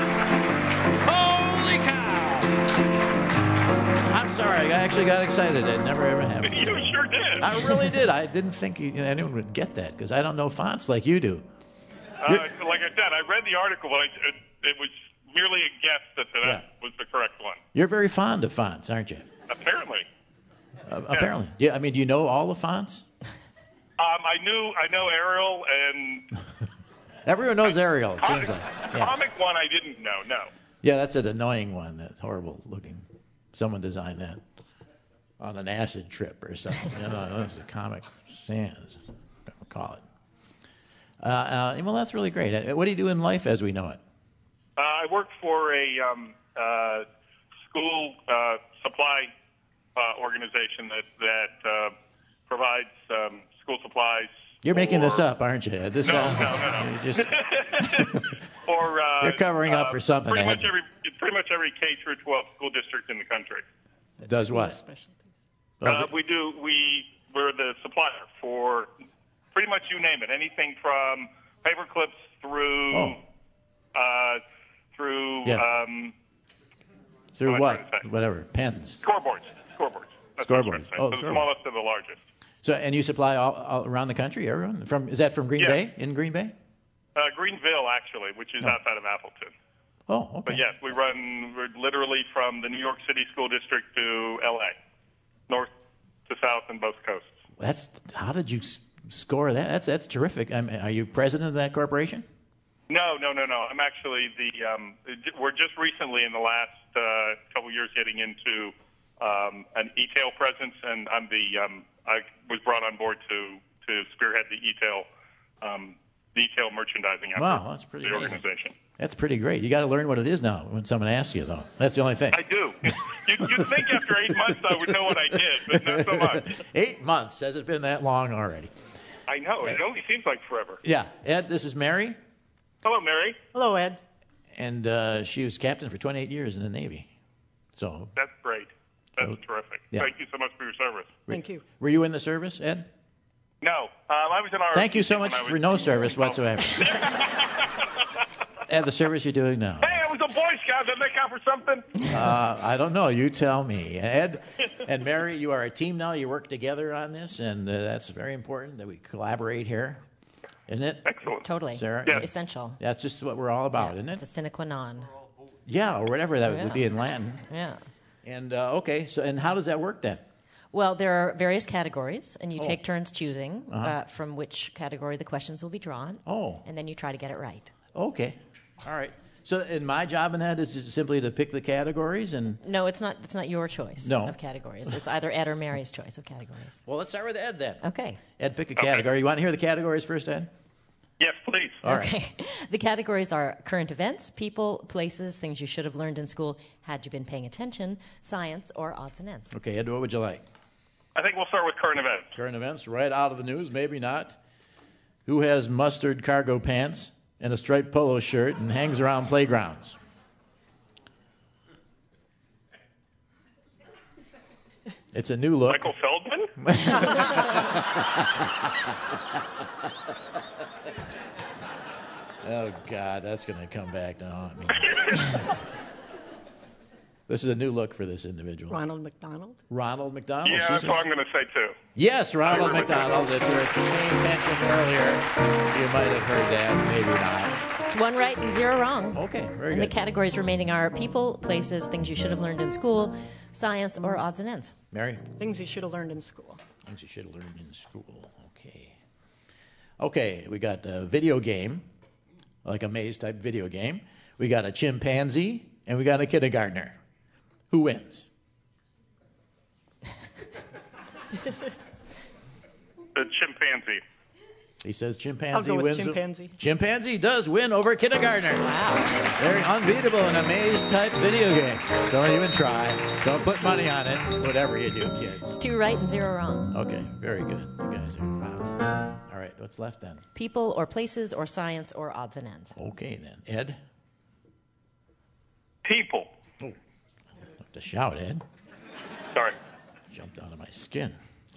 Holy cow! I'm sorry, I actually got excited. It never ever happened. You sure did. I really did. I didn't think you know, anyone would get that because I don't know fonts like you do. Uh, like I said, I read the article, but I, it, it was merely a guess that that Yeah. was the correct one. You're very fond of fonts, aren't you? Apparently. Uh, apparently. Yeah. I mean, do you know all the fonts? Um, I knew, I know Arial and Everyone knows Arial, it seems like. Yeah. comic one I didn't know, no. Yeah, that's an annoying one. That's horrible looking. Someone designed that on an acid trip or something. You know, that's a Comic Sans, I'll call it. Uh, uh, well, that's really great. Uh, What do you do in life as we know it? Uh, I work for a um, uh, school uh, supply uh, organization that that uh, provides um, school supplies. You're making this for- up, aren't you? Ed? This No, sounds- no, no, no. you just- For uh, You're covering up uh, for something Pretty I much had- every pretty much every K through twelve school district in the country. does what? Uh, we do. We we're the supplier for pretty much you name it. Anything from paper clips through Oh. uh, through Yeah. um, Through what what? am I trying to say? Whatever. Pens. Scoreboards. Scoreboards. That's what I'm trying Scoreboards. to say. Oh, From the scoreboards. smallest to the largest. So, and you supply all, all around the country, everyone? From is that from Green Yeah. Bay? In Green Bay? Uh, Greenville, actually, which is Oh. outside of Appleton. Oh, okay. But yes, we run we're literally from the New York City School District to L A, north to south and both coasts. That's how did you s- score that? That's that's terrific. I mean, are you president of that corporation? No, no, no, no. I'm actually the. Um, we're just recently in the last uh, couple years getting into um, an e-tail presence, and I'm the. Um, I was brought on board to to spearhead the e-tail um, the e-tail merchandising effort. Wow, that's pretty the amazing. organization. That's pretty great. You got to learn what it is now when someone asks you, though. That's the only thing. I do. you, you'd think after eight months I would know what I did, but not so much. Eight months. Has it been that long already? I know. It only seems like forever. Yeah. Ed, this is Mary, Hello, Mary. Hello, Ed. and uh, she was captain for twenty-eight years in the Navy. So, That's great. That's Oh, terrific. yeah. Thank you so much for your service. Thank you. were you in the service, Ed? No, um, I was in our. Thank you so when much I was- for no service whatsoever. Ed, the service you're doing now. Hey, I was a Boy Scout. Did that count for something? Uh, I don't know. You tell me. Ed and Mary, you are a team now. You work together on this, and uh, that's very important that we collaborate here, isn't it? Excellent. Totally. Sarah? Yeah. Essential. That's just what we're all about, isn't It's it? a sine qua non. Yeah, or whatever that Yeah. would be in Latin. Yeah. And uh, okay, so and how does that work then? Well, there are various categories, and you Oh. take turns choosing Uh-huh. uh, from which category the questions will be drawn. Oh. And then you try to get it right. Okay, all right. So, and my job in that is just simply to pick the categories and. No, it's not. It's not your choice No. of categories. It's either Ed or Mary's choice of categories. Well, let's start with Ed then. Okay. Ed, pick a category. You want to hear the categories first, Ed? Yes, please. All right. Okay. The categories are current events, people, places, things you should have learned in school had you been paying attention, science, or odds and ends. Okay, Ed, what would you like? I think we'll start with current events. Current events, right out of the news, maybe not. Who has mustard cargo pants and a striped polo shirt and hangs around playgrounds? It's a new look. Michael Feldman? Oh, God, that's going to come back to haunt me. This is a new look for this individual. Ronald McDonald. Ronald McDonald? Yeah, She's that's a- what I'm going to say, too. Yes, Ronald McDonald. If you were paying attention earlier, you might have heard that. Maybe not. It's one right and zero wrong. Okay, very And good. the categories remaining are people, places, things you should have learned in school, science, or odds and ends. Mary? Things you should have learned in school. Things you should have learned in school. Okay. Okay, we got a video game, like a maze type video game. We got a chimpanzee, and we got a kindergartner. Who wins? The chimpanzee. He says chimpanzee I'll go with wins. chimpanzee. Chimpanzee does win over kindergartner. Wow. Very unbeatable in a maze type video game. Don't even try. Don't put money on it. Whatever you do, kids. It's two right and zero wrong. Okay, very good. You guys are proud. All right, what's left then? People, or places, or science, or odds and ends. Okay then. Ed? People. Oh, I have to shout, Ed. Sorry. Jumped out of my skin.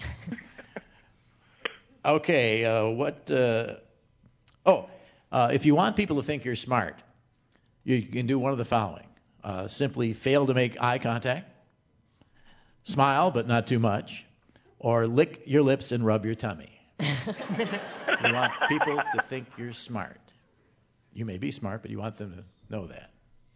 Okay, uh, what? Uh, oh, uh, if you want people to think you're smart, you can do one of the following. Uh, simply fail to make eye contact, smile, but not too much, or lick your lips and rub your tummy. You want people to think you're smart. You may be smart, but you want them to know that.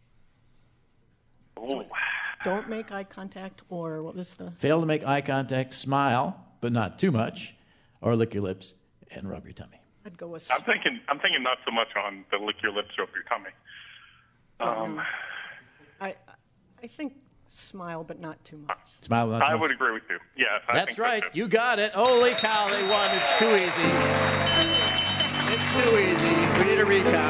Ooh. Don't make eye contact, or what was the? Fail to make eye contact, smile, but not too much, or lick your lips and rub your tummy. I'd go with. I'm thinking. I'm thinking not so much on the lick your lips over your tummy. Um, I I think smile, but not too much. Smile, but not too I much. would agree with you. Yes, I That's think right. So too. You got it. Holy cow, they won. It's too easy. It's too easy. We need a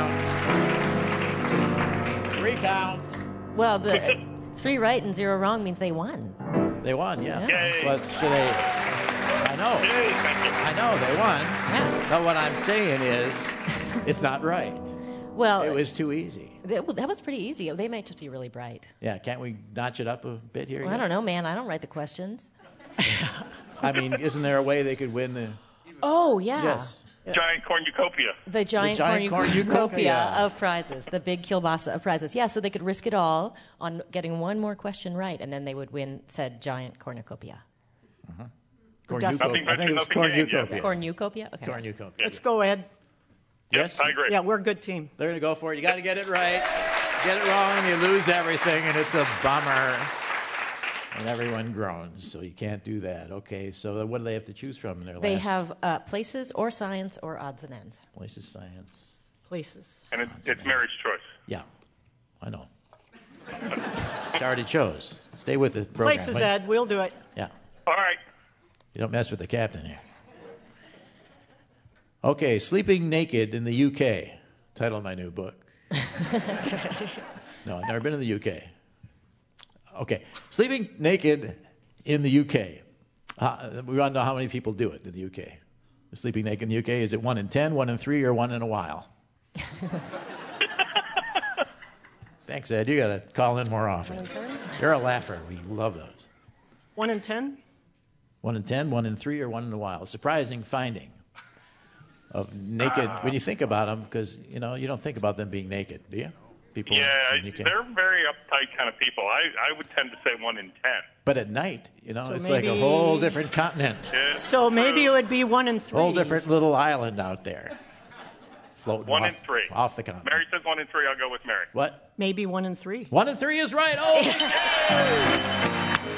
recount. Recount. Well, the three right and zero wrong means they won. They won, yeah. Yeah. But should they? I know. I know they won. Yeah. But what I'm saying is, it's not right. Well, It was too easy. that, well, that was pretty easy. They might just be really bright. Yeah, can't we notch it up a bit here? Well, I don't know, man. I don't write the questions. I mean, isn't there a way they could win the? Oh, yeah. Yes. Giant cornucopia. The giant, The giant cornucopia, cornucopia. of prizes, the big kielbasa of prizes. Yeah, so they could risk it all on getting one more question right, and then they would win said giant cornucopia. Uh-huh. Nothing Cornucopia. I think it was nothing gained, yeah. cornucopia. Cornucopia? Okay. Cornucopia. Let's go, Ed. Yes, I agree. Yeah, we're a good team. They're going to go for it. You got to get it right. Get it wrong, you lose everything, and it's a bummer. And everyone groans, so you can't do that. Okay, so what do they have to choose from in their They last have uh, places or science or odds and ends. places? Science. Places. And it, it's Mary's choice. Yeah, I know. She already chose. Stay with the program. Places, Wait. Ed. We'll do it. Yeah. All right. You don't mess with the captain here. Okay, Sleeping Naked in the U K. Title of my new book. No, I've never been in the U K. Okay, Sleeping Naked in the U K. Uh, we want to know how many people do it in the U K. Sleeping naked in the U K, is it one in ten, one in three, or one in a while? Thanks, Ed. You got to call in more often. One in ten? You're a laugher. We love those. One in ten? One in ten, one in three, or one in a while. A surprising finding of naked, when you think about them, because, you know, you don't think about them being naked, do you? People Yeah, in the U K. they're very uptight kind of people. I, I would tend to say one in ten. But at night, you know, So it's like a maybe- whole different continent. Yeah, So maybe it would be one in three. Whole different little island out there. Floating One off, in three. off the continent. Mary says one in three. I'll go with Mary. What? Maybe one in three. One in three is right. Oh!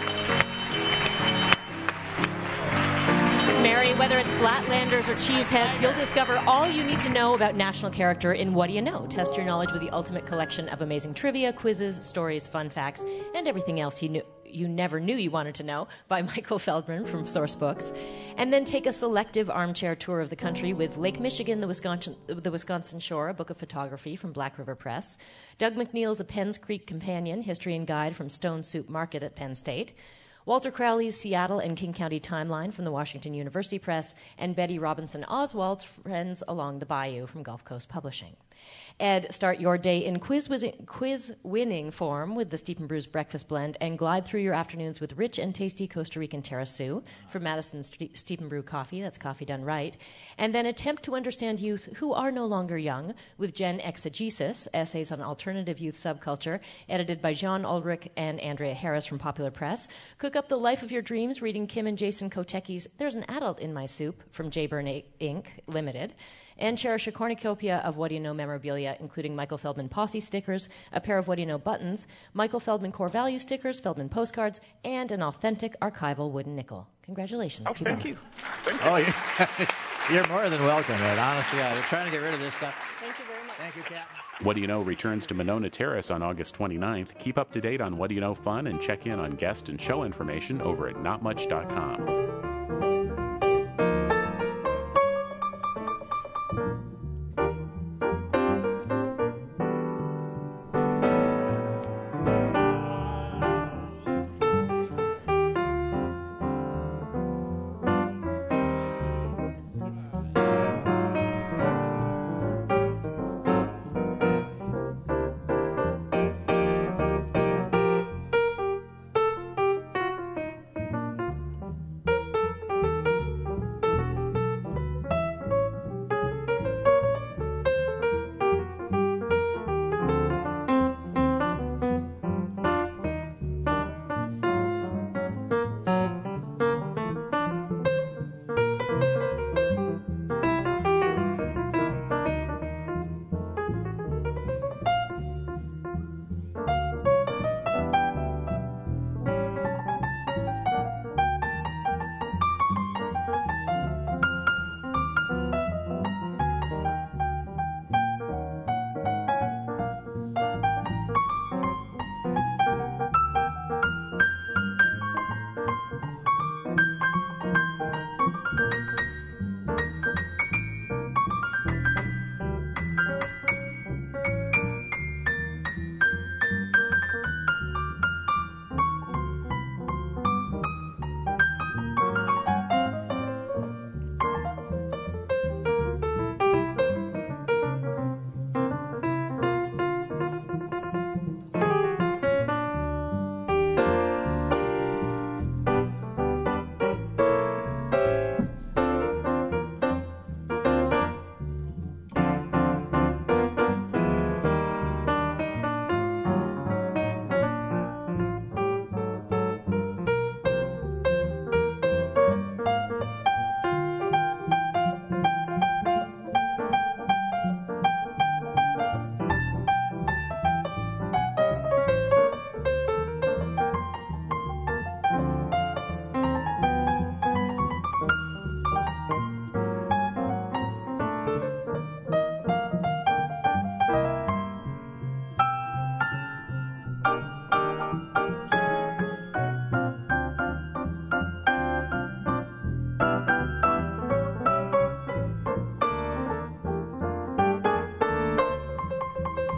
Mary, whether it's Flatlanders or Cheeseheads, you'll discover all you need to know about national character in What Do You Know? Test your knowledge with the ultimate collection of amazing trivia, quizzes, stories, fun facts, and everything else you knew. You never knew you wanted to know by Michael Feldman from Sourcebooks. And then take a selective armchair tour of the country with Lake Michigan, the Wisconsin, the Wisconsin Shore, a book of photography from Black River Press, Doug McNeil's A Penns Creek Companion, history and guide from Stone Soup Market at Penn State, Walter Crowley's Seattle and King County Timeline from the Washington University Press, and Betty Robinson Oswald's Friends Along the Bayou from Gulf Coast Publishing. Ed, start your day in quiz, quiz winning form with the Steep and Brews Breakfast Blend and glide through your afternoons with rich and tasty Costa Rican Terrasu from Madison St- Steep and Brew Coffee. That's coffee done right. And then attempt to understand youth who are no longer young with Gen Exegesis, essays on alternative youth subculture, edited by John Ulrich and Andrea Harris from Popular Press. Cook up the life of your dreams reading Kim and Jason Koteki's There's an Adult in My Soup from J-Burn Incorporated. Limited. And cherish a cornucopia of What Do You Know memorabilia, including Michael Feldman Posse stickers, a pair of What Do You Know buttons, Michael Feldman Core Value stickers, Feldman postcards, and an authentic archival wooden nickel. Congratulations Oh, to thank both. you. Thank Oh, you're, you're more than welcome, Ed. Honestly, yeah, we're trying to get rid of this stuff. Thank you very much. Thank you, Captain. What Do You Know returns to Monona Terrace on August twenty-ninth. Keep up to date on What Do You Know fun and check in on guest and show information over at not much dot com.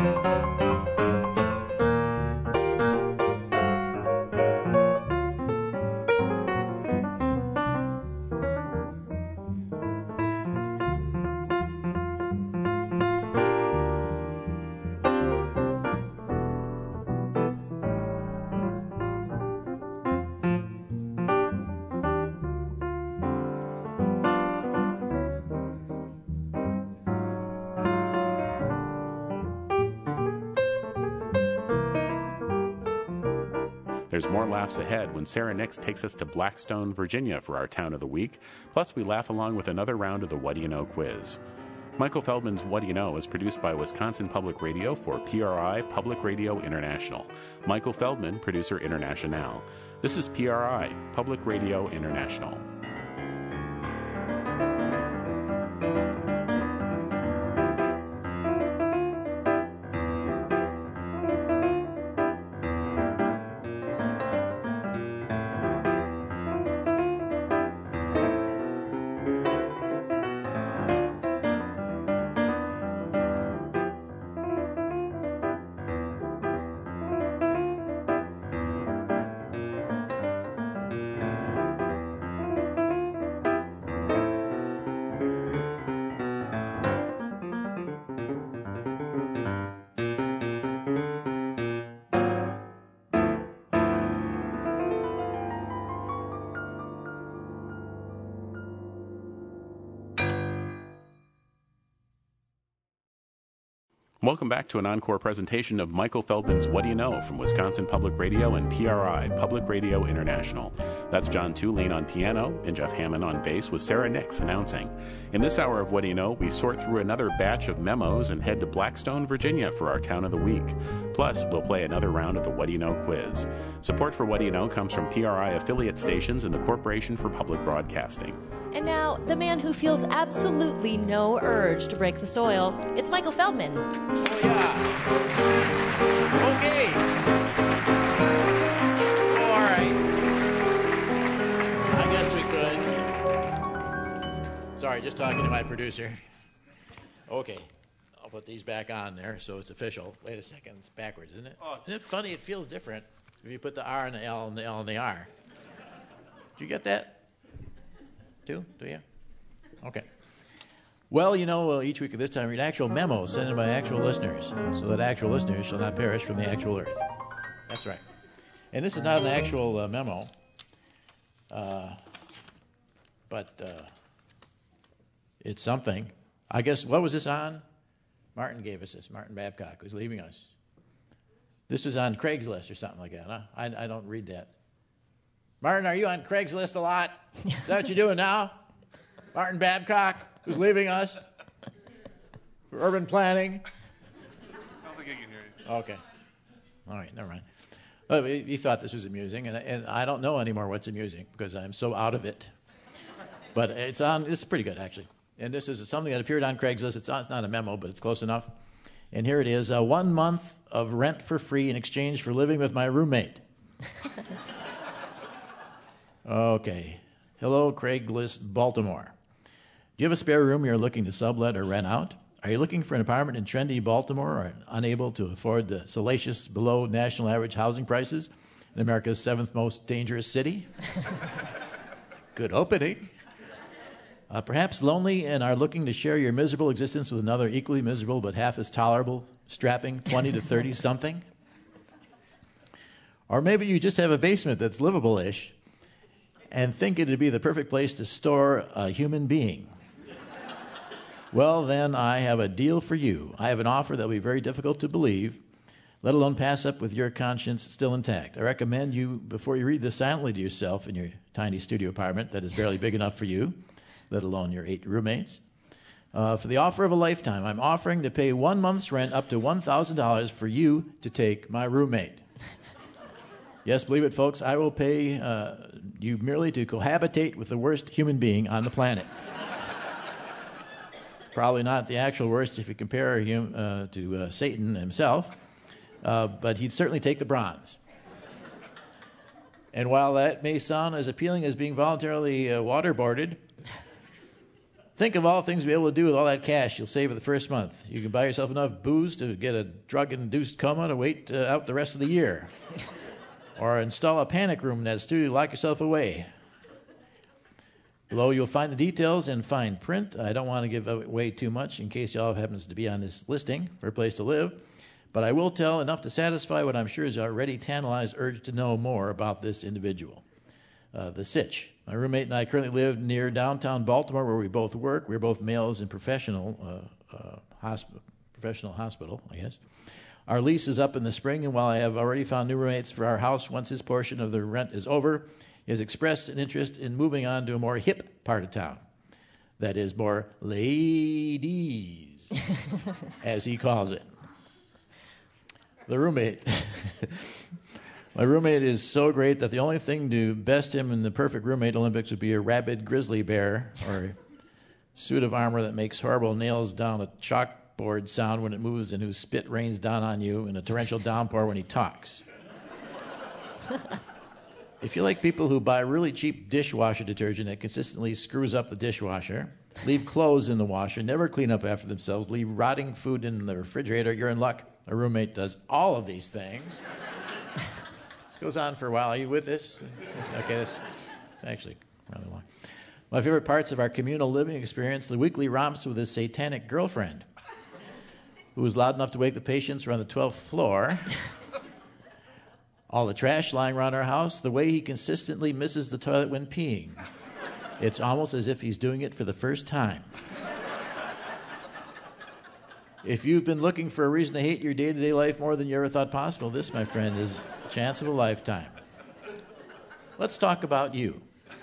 There's more laughs ahead when Sarah Nix takes us to Blackstone, Virginia for our Town of the Week. Plus, we laugh along with another round of the What Do You Know quiz. Michael Feldman's What Do You Know is produced by Wisconsin Public Radio for P R I Public Radio International. Michael Feldman, producer international. This is P R I, Public Radio International. Welcome back to an encore presentation of Michael Feldman's What Do You Know from Wisconsin Public Radio and P R I, Public Radio International. That's John Tulane on piano and Jeff Hammond on bass with Sarah Nix announcing. In this hour of What Do You Know, we sort through another batch of memos and head to Blackstone, Virginia for our Town of the Week. Plus, we'll play another round of the What Do You Know quiz. Support for What Do You Know comes from P R I affiliate stations and the Corporation for Public Broadcasting. And now, the man who feels absolutely no urge to break the soil. It's Michael Feldman. Oh, yeah. Okay. Oh, all right. I guess we could. Sorry, just talking to my producer. Okay. I'll put these back on there so it's official. Wait a second. It's backwards, isn't it? Oh. Isn't it funny? It feels different if you put the R and the L and the L and the R. Did you get that? Too? Do you? Okay. Well, you know, uh, each week at this time, read actual memos sent in by actual listeners, so that actual listeners shall not perish from the actual earth. That's right. And this is not an actual uh, memo, uh, but uh, it's something. I guess, what was this on? Martin gave us this, Martin Babcock, who's leaving us. This was on Craigslist or something like that, huh? I, I don't read that. Martin, are you on Craigslist a lot? Is that what you're doing now? Martin Babcock, who's leaving us for urban planning. I don't think I can hear you. Okay. All right, never mind. Well, he, he thought this was amusing, and, and I don't know anymore what's amusing because I'm so out of it. But it's on. It's pretty good, actually. And this is something that appeared on Craigslist. It's, on, it's not a memo, but it's close enough. And here it is, uh, one month of rent for free in exchange for living with my roommate. Okay. Hello, Craigslist, Baltimore. Do you have a spare room you're looking to sublet or rent out? Are you looking for an apartment in trendy Baltimore or unable to afford the salacious below national average housing prices in America's seventh most dangerous city? Good opening. Uh, perhaps lonely and are looking to share your miserable existence with another equally miserable but half as tolerable, strapping twenty to thirty something? Or maybe you just have a basement that's livable-ish and think it'd be the perfect place to store a human being. Well, then I have a deal for you. I have an offer that will be very difficult to believe, let alone pass up with your conscience still intact. I recommend you, before you read this silently to yourself in your tiny studio apartment that is barely big enough for you, let alone your eight roommates, uh, for the offer of a lifetime, I'm offering to pay one month's rent up to one thousand dollars for you to take my roommate. Yes, believe it, folks, I will pay uh, you merely to cohabitate with the worst human being on the planet. Probably not the actual worst if you compare him uh, to uh, Satan himself, uh, but he'd certainly take the bronze. And while that may sound as appealing as being voluntarily uh, waterboarded, Think of all things you'll be able to do with all that cash you'll save for the first month. You can buy yourself enough booze to get a drug-induced coma to wait uh, out the rest of the year. Or install a panic room in that studio to lock yourself away. Below, you'll find the details in fine print. I don't want to give away too much in case y'all happens to be on this listing for a place to live, but I will tell enough to satisfy what I'm sure is already tantalized urge to know more about this individual. Uh, the Sitch. My roommate and I currently live near downtown Baltimore, where we both work. We're both males in professional uh, uh, hospital, professional hospital, I guess. Our lease is up in the spring, and while I have already found new roommates for our house once his portion of the rent is over, he has expressed an interest in moving on to a more hip part of town. That is, more ladies, as he calls it. The roommate. My roommate is so great that the only thing to best him in the perfect roommate Olympics would be a rabid grizzly bear or a suit of armor that makes horrible nails down a chalkboard sound when it moves and whose spit rains down on you in a torrential downpour when he talks. If you like people who buy really cheap dishwasher detergent that consistently screws up the dishwasher, leave clothes in the washer, never clean up after themselves, leave rotting food in the refrigerator, you're in luck. A roommate does all of these things. Goes on for a while. Are you with this? Okay, this it's actually rather long. My favorite parts of our communal living experience, the weekly romps with his satanic girlfriend, who was loud enough to wake the patients around the twelfth floor, all the trash lying around our house, the way he consistently misses the toilet when peeing. It's almost as if he's doing it for the first time. If you've been looking for a reason to hate your day-to-day life more than you ever thought possible, this, my friend, is a chance of a lifetime. Let's talk about you.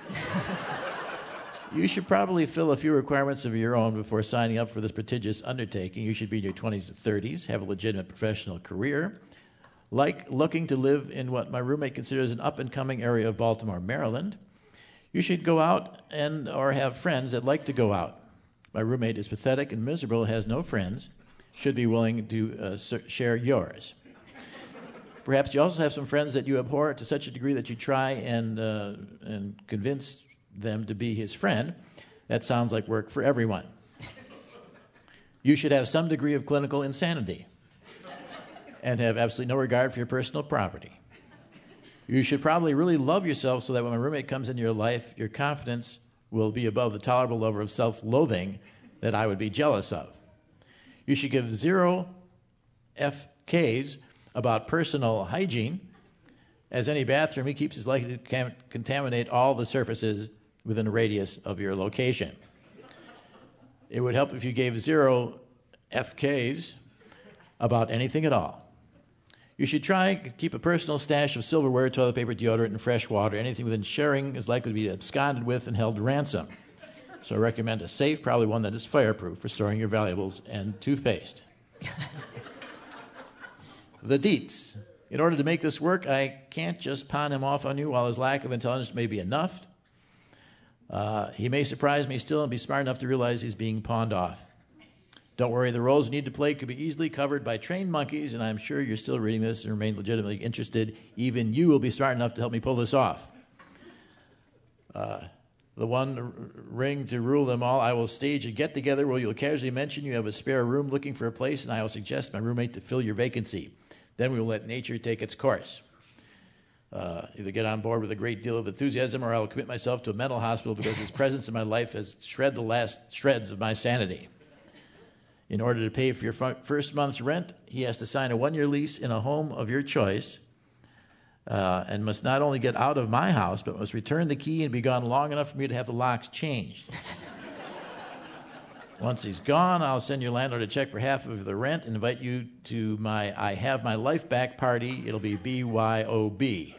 You should probably fill a few requirements of your own before signing up for this prestigious undertaking. You should be in your twenties to thirties, have a legitimate professional career, like looking to live in what my roommate considers an up-and-coming area of Baltimore, Maryland. You should go out and or have friends that like to go out. My roommate is pathetic and miserable, has no friends, should be willing to uh, share yours. Perhaps you also have some friends that you abhor to such a degree that you try and uh, and convince them to be his friend. That sounds like work for everyone. You should have some degree of clinical insanity and have absolutely no regard for your personal property. You should probably really love yourself so that when my roommate comes into your life, your confidence will be above the tolerable level of self-loathing that I would be jealous of. You should give zero F Ks about personal hygiene, as any bathroom he keeps is likely to cam- contaminate all the surfaces within a radius of your location. It would help if you gave zero F Ks about anything at all. You should try to keep a personal stash of silverware, toilet paper, deodorant, and fresh water. Anything within sharing is likely to be absconded with and held ransom. So I recommend a safe, probably one that is fireproof for storing your valuables, and toothpaste. The deets. In order to make this work, I can't just pawn him off on you while his lack of intelligence may be enough. Uh, he may surprise me still and be smart enough to realize he's being pawned off. Don't worry, the roles you need to play could be easily covered by trained monkeys, and I'm sure you're still reading this and remain legitimately interested. Even you will be smart enough to help me pull this off. Uh, the one r- ring to rule them all, I will stage a get-together where you'll casually mention you have a spare room looking for a place, and I will suggest my roommate to fill your vacancy. Then we will let nature take its course. Uh, either get on board with a great deal of enthusiasm, or I will commit myself to a mental hospital because his presence in my life has shred the last shreds of my sanity. In order to pay for your f- first month's rent, he has to sign a one-year lease in a home of your choice, uh, and must not only get out of my house, but must return the key and be gone long enough for me to have the locks changed. Once he's gone, I'll send your landlord a check for half of the rent and invite you to my I Have My Life Back party. It'll be B Y O B.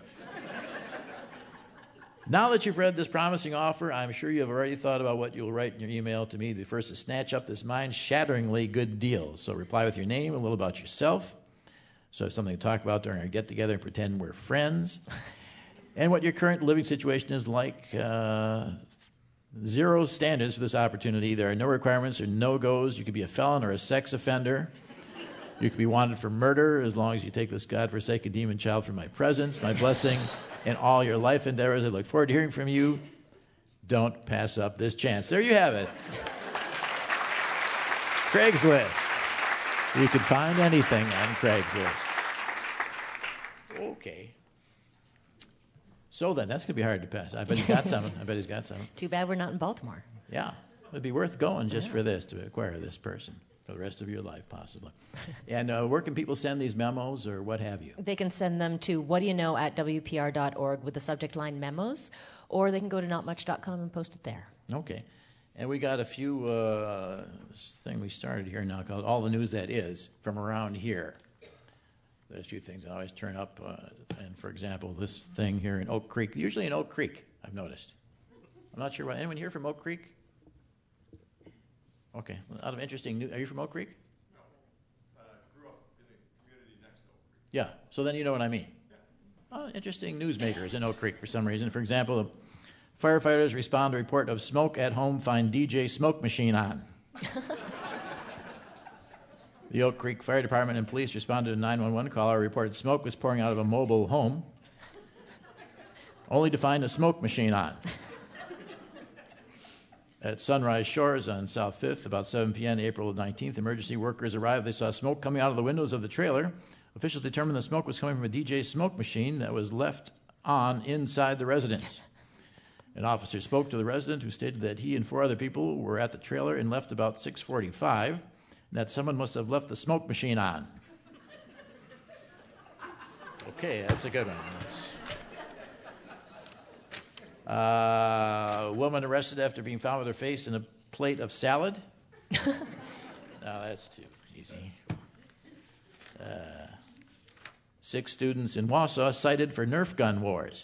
Now that you've read this promising offer, I'm sure you have already thought about what you'll write in your email to me. The first to snatch up this mind-shatteringly good deal. So reply with your name, a little about yourself, so have something to talk about during our get-together and pretend we're friends, and what your current living situation is like. Uh, zero standards for this opportunity. There are no requirements or no-goes. You could be a felon or a sex offender. You could be wanted for murder as long as you take this godforsaken demon child from my presence, my blessing, and all your life endeavors. I look forward to hearing from you. Don't pass up this chance. There you have it. Craigslist. You can find anything on Craigslist. Okay. So then, that's going to be hard to pass. I bet he's got some. I bet he's got some. Too bad we're not in Baltimore. Yeah. It would be worth going just Yeah. for this, to acquire this person for the rest of your life, possibly. And uh, where can people send these memos or what have you? They can send them to what do you know at W P R dot org with the subject line memos, or they can go to not much dot com and post it there. Okay. And we got a few, uh, this thing we started here now called All the News That Is from around here. There's a few things that always turn up. Uh, and for example, this thing here in Oak Creek, usually in Oak Creek, I've noticed. I'm not sure why. Anyone here from Oak Creek? Okay. Well, out of interesting news, are you from Oak Creek? No. Uh, grew up in the community next to Oak Creek. Yeah. So then you know what I mean. Yeah. Uh, interesting newsmakers in Oak Creek for some reason. For example, the firefighters respond to report of smoke at home, find D J smoke machine on. The Oak Creek Fire Department and police responded to a nine one one call. Reported smoke was pouring out of a mobile home, only to find a smoke machine on. At Sunrise Shores on South fifth, about seven p.m. April nineteenth, emergency workers arrived. They saw smoke coming out of the windows of the trailer. Officials determined the smoke was coming from a D J smoke machine that was left on inside the residence. An officer spoke to the resident who stated that he and four other people were at the trailer and left about six forty-five, and that someone must have left the smoke machine on. Okay, that's a good one. Uh, woman arrested after being found with her face in a plate of salad. No, that's too easy. Uh, six students in Wausau cited for Nerf gun wars.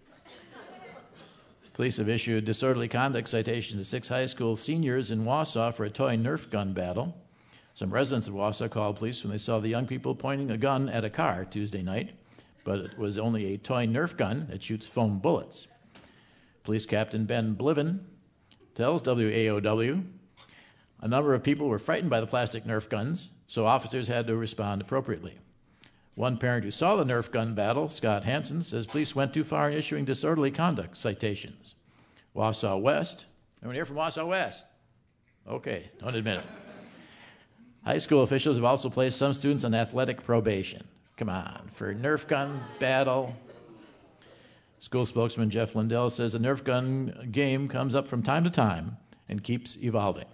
Police have issued disorderly conduct citations to six high school seniors in Wausau for a toy Nerf gun battle. Some residents of Wausau called police when they saw the young people pointing a gun at a car Tuesday night, but it was only a toy Nerf gun that shoots foam bullets. Police Captain Ben Bliven tells W A O W a number of people were frightened by the plastic Nerf guns, so officers had to respond appropriately. One parent who saw the Nerf gun battle, Scott Hansen, says police went too far in issuing disorderly conduct citations. Wausau West. Anyone here from Wausau West? Okay, don't admit it. High school officials have also placed some students on athletic probation. Come on, for Nerf gun battle. School spokesman Jeff Lindell says the Nerf gun game comes up from time to time and keeps evolving.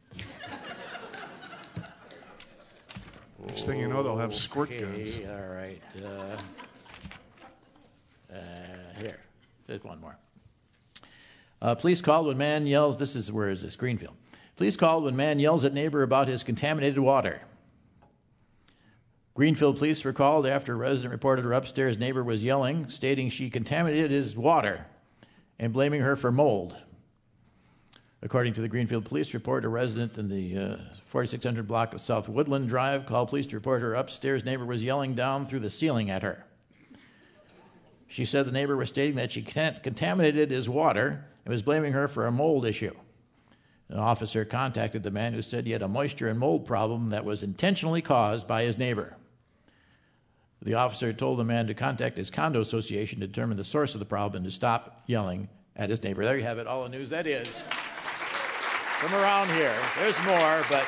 Next thing you know, they'll have squirt Okay, guns. All right. Uh, uh, here, there's one more. Uh, police called when man yells. This is where is this? Greenfield. Police called when man yells at neighbor about his contaminated water. Greenfield police were called after a resident reported her upstairs neighbor was yelling, stating she contaminated his water and blaming her for mold. According to the Greenfield Police report, a resident in the uh, forty-six hundred block of South Woodland Drive called police to report her upstairs neighbor was yelling down through the ceiling at her. She said the neighbor was stating that she contaminated his water and was blaming her for a mold issue. An officer contacted the man who said he had a moisture and mold problem that was intentionally caused by his neighbor. The officer told the man to contact his condo association to determine the source of the problem and to stop yelling at his neighbor. There you have it, all the news that is from around here. There's more, but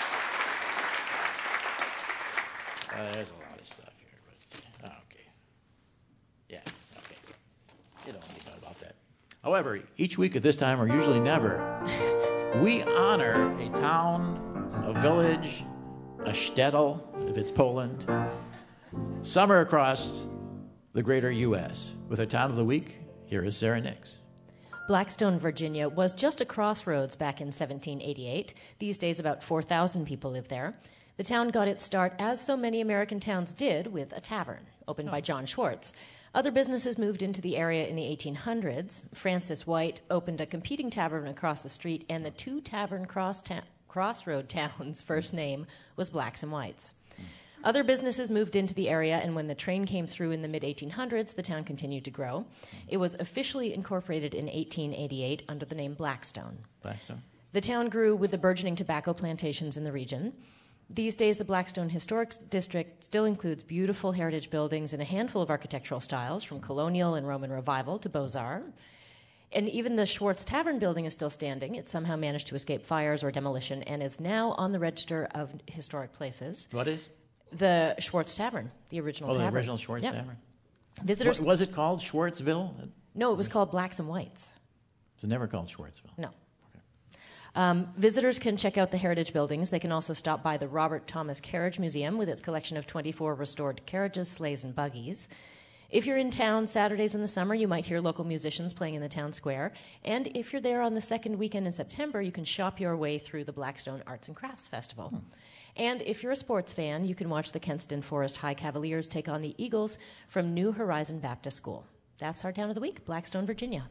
uh, there's a lot of stuff here. But, oh, okay. Yeah, okay. You don't need to know about that. However, each week at this time, or usually never, we honor a town, a village, a shtetl, if it's Poland, somewhere across the greater U S With our town of the week, here is Sarah Nix. Blackstone, Virginia, was just a crossroads back in seventeen eighty-eight. These days, about four thousand people live there. The town got its start, as so many American towns did, with a tavern, opened oh. by John Schwartz. Other businesses moved into the area in the eighteen hundreds. Francis White opened a competing tavern across the street, and the two tavern cross ta- crossroad towns' first name was Blacks and Whites. Other businesses moved into the area, and when the train came through in the mid eighteen hundreds, the town continued to grow. It was officially incorporated in eighteen eighty-eight under the name Blackstone. Blackstone. The town grew with the burgeoning tobacco plantations in the region. These days, the Blackstone Historic District still includes beautiful heritage buildings and a handful of architectural styles, from colonial and Roman Revival to Beaux-Arts. And even the Schwartz Tavern building is still standing. It somehow managed to escape fires or demolition and is now on the Register of Historic Places. What is? The Schwartz Tavern, the original Oh, tavern. the original Schwartz Yep. Tavern. Visitors. What, was it called Schwartzville? No, it was called Blacks and Whites. It was never called Schwartzville. No. Um, visitors can check out the heritage buildings. They can also stop by the Robert Thomas Carriage Museum with its collection of twenty-four restored carriages, sleighs, and buggies. If you're in town Saturdays in the summer, you might hear local musicians playing in the town square. And if you're there on the second weekend in September, you can shop your way through the Blackstone Arts and Crafts Festival. Hmm. And if you're a sports fan, you can watch the Kenston Forest High Cavaliers take on the Eagles from New Horizon Baptist School. That's our town of the week, Blackstone, Virginia.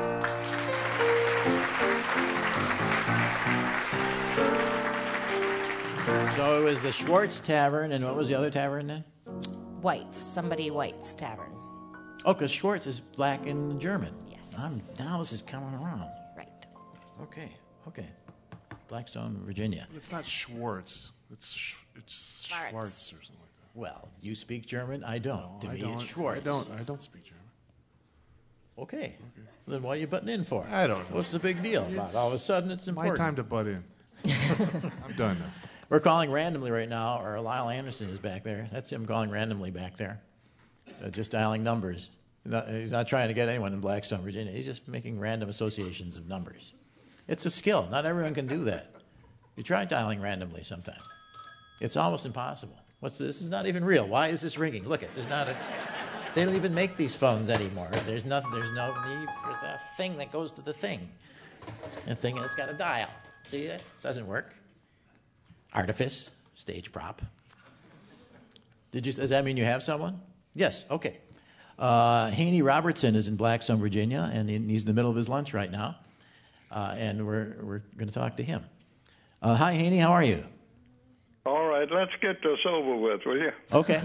So it was the Schwartz Tavern, and what was the other tavern then? White's, somebody White's Tavern. Oh, because Schwartz is black in German. Yes. I'm, now this is coming around. Right. Okay, okay. Blackstone, Virginia. It's not Schwartz. It's sh- it's Schwartz. Schwartz or something like that. Well, you speak German. I don't. No, to I me, don't. it's Schwartz. I don't. I don't speak German. Okay. okay. Then what are you butting in for? I don't know. What's the big deal about it? All of a sudden, it's important. My time to butt in. I'm done now. We're calling randomly right now, or Lyle Anderson is back there. That's him calling randomly back there. Uh, just dialing numbers. He's not, he's not trying to get anyone in Blackstone, Virginia. He's just making random associations of numbers. It's a skill. Not everyone can do that. You try dialing randomly sometime. It's almost impossible. What's this? This is not even real. Why is this ringing? Look it. There's not a. They don't even make these phones anymore. There's nothing. There's no need. There's a thing that goes to the thing. A thing and it's got a dial. See that? Doesn't work. Artifice, stage prop. Did you? Does that mean you have someone? Yes. Okay. Uh, Haney Robertson is in Blackstone, Virginia, and he's in the middle of his lunch right now, uh, and we're we're going to talk to him. Uh, hi, Haney. How are you? All right. Let's get this over with, will you? Okay.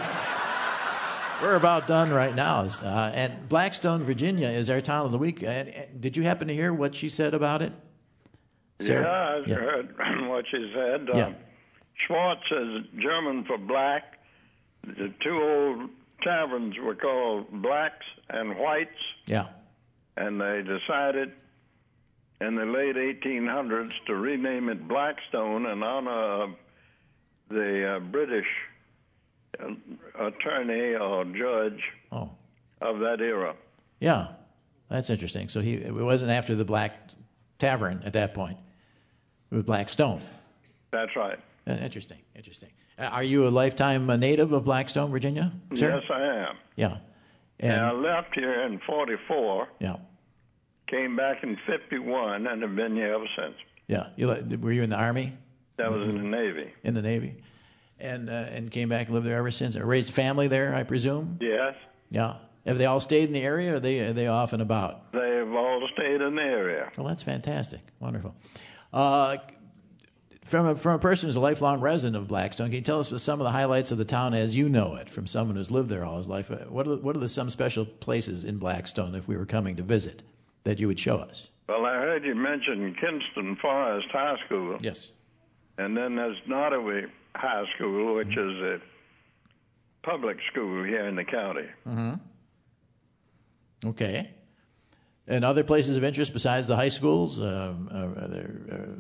We're about done right now. Uh, and Blackstone, Virginia, is our town of the week. Uh, did you happen to hear what she said about it? Sarah? Yeah, I Yeah. heard what she said. Uh, Yeah. Schwartz is German for black. The two old taverns were called Blacks and Whites, Yeah. and they decided in the late eighteen hundreds to rename it Blackstone in honor of the uh, British uh, attorney or judge Oh. of that era. Yeah. That's interesting. So he it wasn't after the Black Tavern at that point. It was Blackstone. That's right. Uh, interesting. Interesting. Uh, are you a lifetime uh, native of Blackstone, Virginia? Sir? Yes, I am. Yeah. And I left here in forty-four. Yeah. Came back in fifty-one and have been here ever since. Yeah. You, li- were you in the Army? That was in the Navy. In the Navy. And uh, and came back and lived there ever since. Raised a family there, I presume? Yes. Yeah. Have they all stayed in the area, or are they, are they off and about? They've all stayed in the area. Well, that's fantastic. Wonderful. Uh, from, a, from a person who's a lifelong resident of Blackstone, can you tell us some of the highlights of the town as you know it, from someone who's lived there all his life? What are, the, what are the some special places in Blackstone, if we were coming to visit, that you would show us? Well, I heard you mention Kinston Forest High School. Yes. And then there's Nottoway High School, which is a public school here in the county. Mm-hmm. Okay. And other places of interest besides the high schools? Um, uh, are there uh,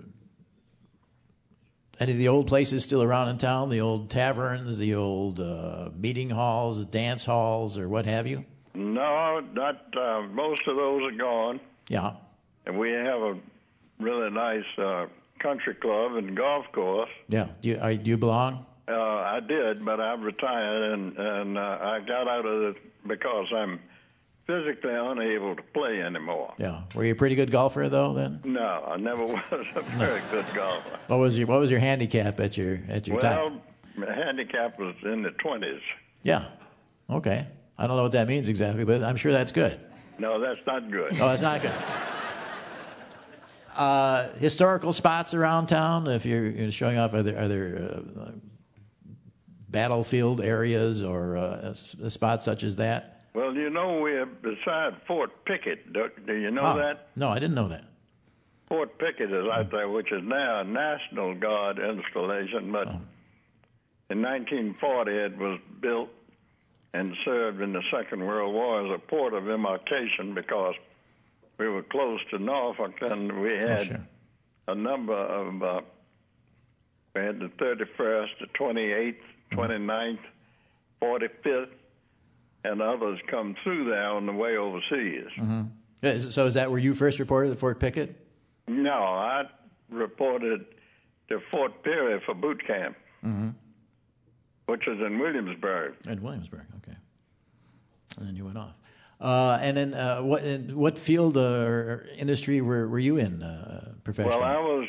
any of the old places still around in town? The old taverns, the old uh, meeting halls, dance halls, or what have you? No, not uh, most of those are gone. Yeah. And we have a really nice uh, country club and golf course. Yeah. Do you, are, do you belong? Uh, I did, but I've retired, and, and uh, I got out of it because I'm physically unable to play anymore. Yeah. Were you a pretty good golfer though? Then. No, I never was a very good golfer. What was your What was your handicap at your at your Well, time? my handicap was in the twenties. Yeah. Okay. I don't know what that means exactly, but I'm sure that's good. No, that's not good. Oh, that's not good. Uh, historical spots around town. If you're, you're showing off, are there, are there uh, battlefield areas or uh, spots such as that? Well, you know, we're beside Fort Pickett. Do, do you know Oh, that? No, I didn't know that. Fort Pickett is out there, which is now a National Guard installation, but in nineteen forty it was built and served in the Second World War as a port of embarkation because we were close to Norfolk, and we had Oh, sure. a number of, uh, we had the thirty-first, the twenty-eighth, twenty-ninth, forty-fifth, and others come through there on the way overseas. Mm-hmm. Is it- So is that where you first reported at Fort Pickett? No, I reported to Fort Peary for boot camp, Mm-hmm. which is in Williamsburg. In Williamsburg, okay. And then you went off. Uh, and then uh, what in what field uh, or industry were, were you in uh, professionally? Well, I was,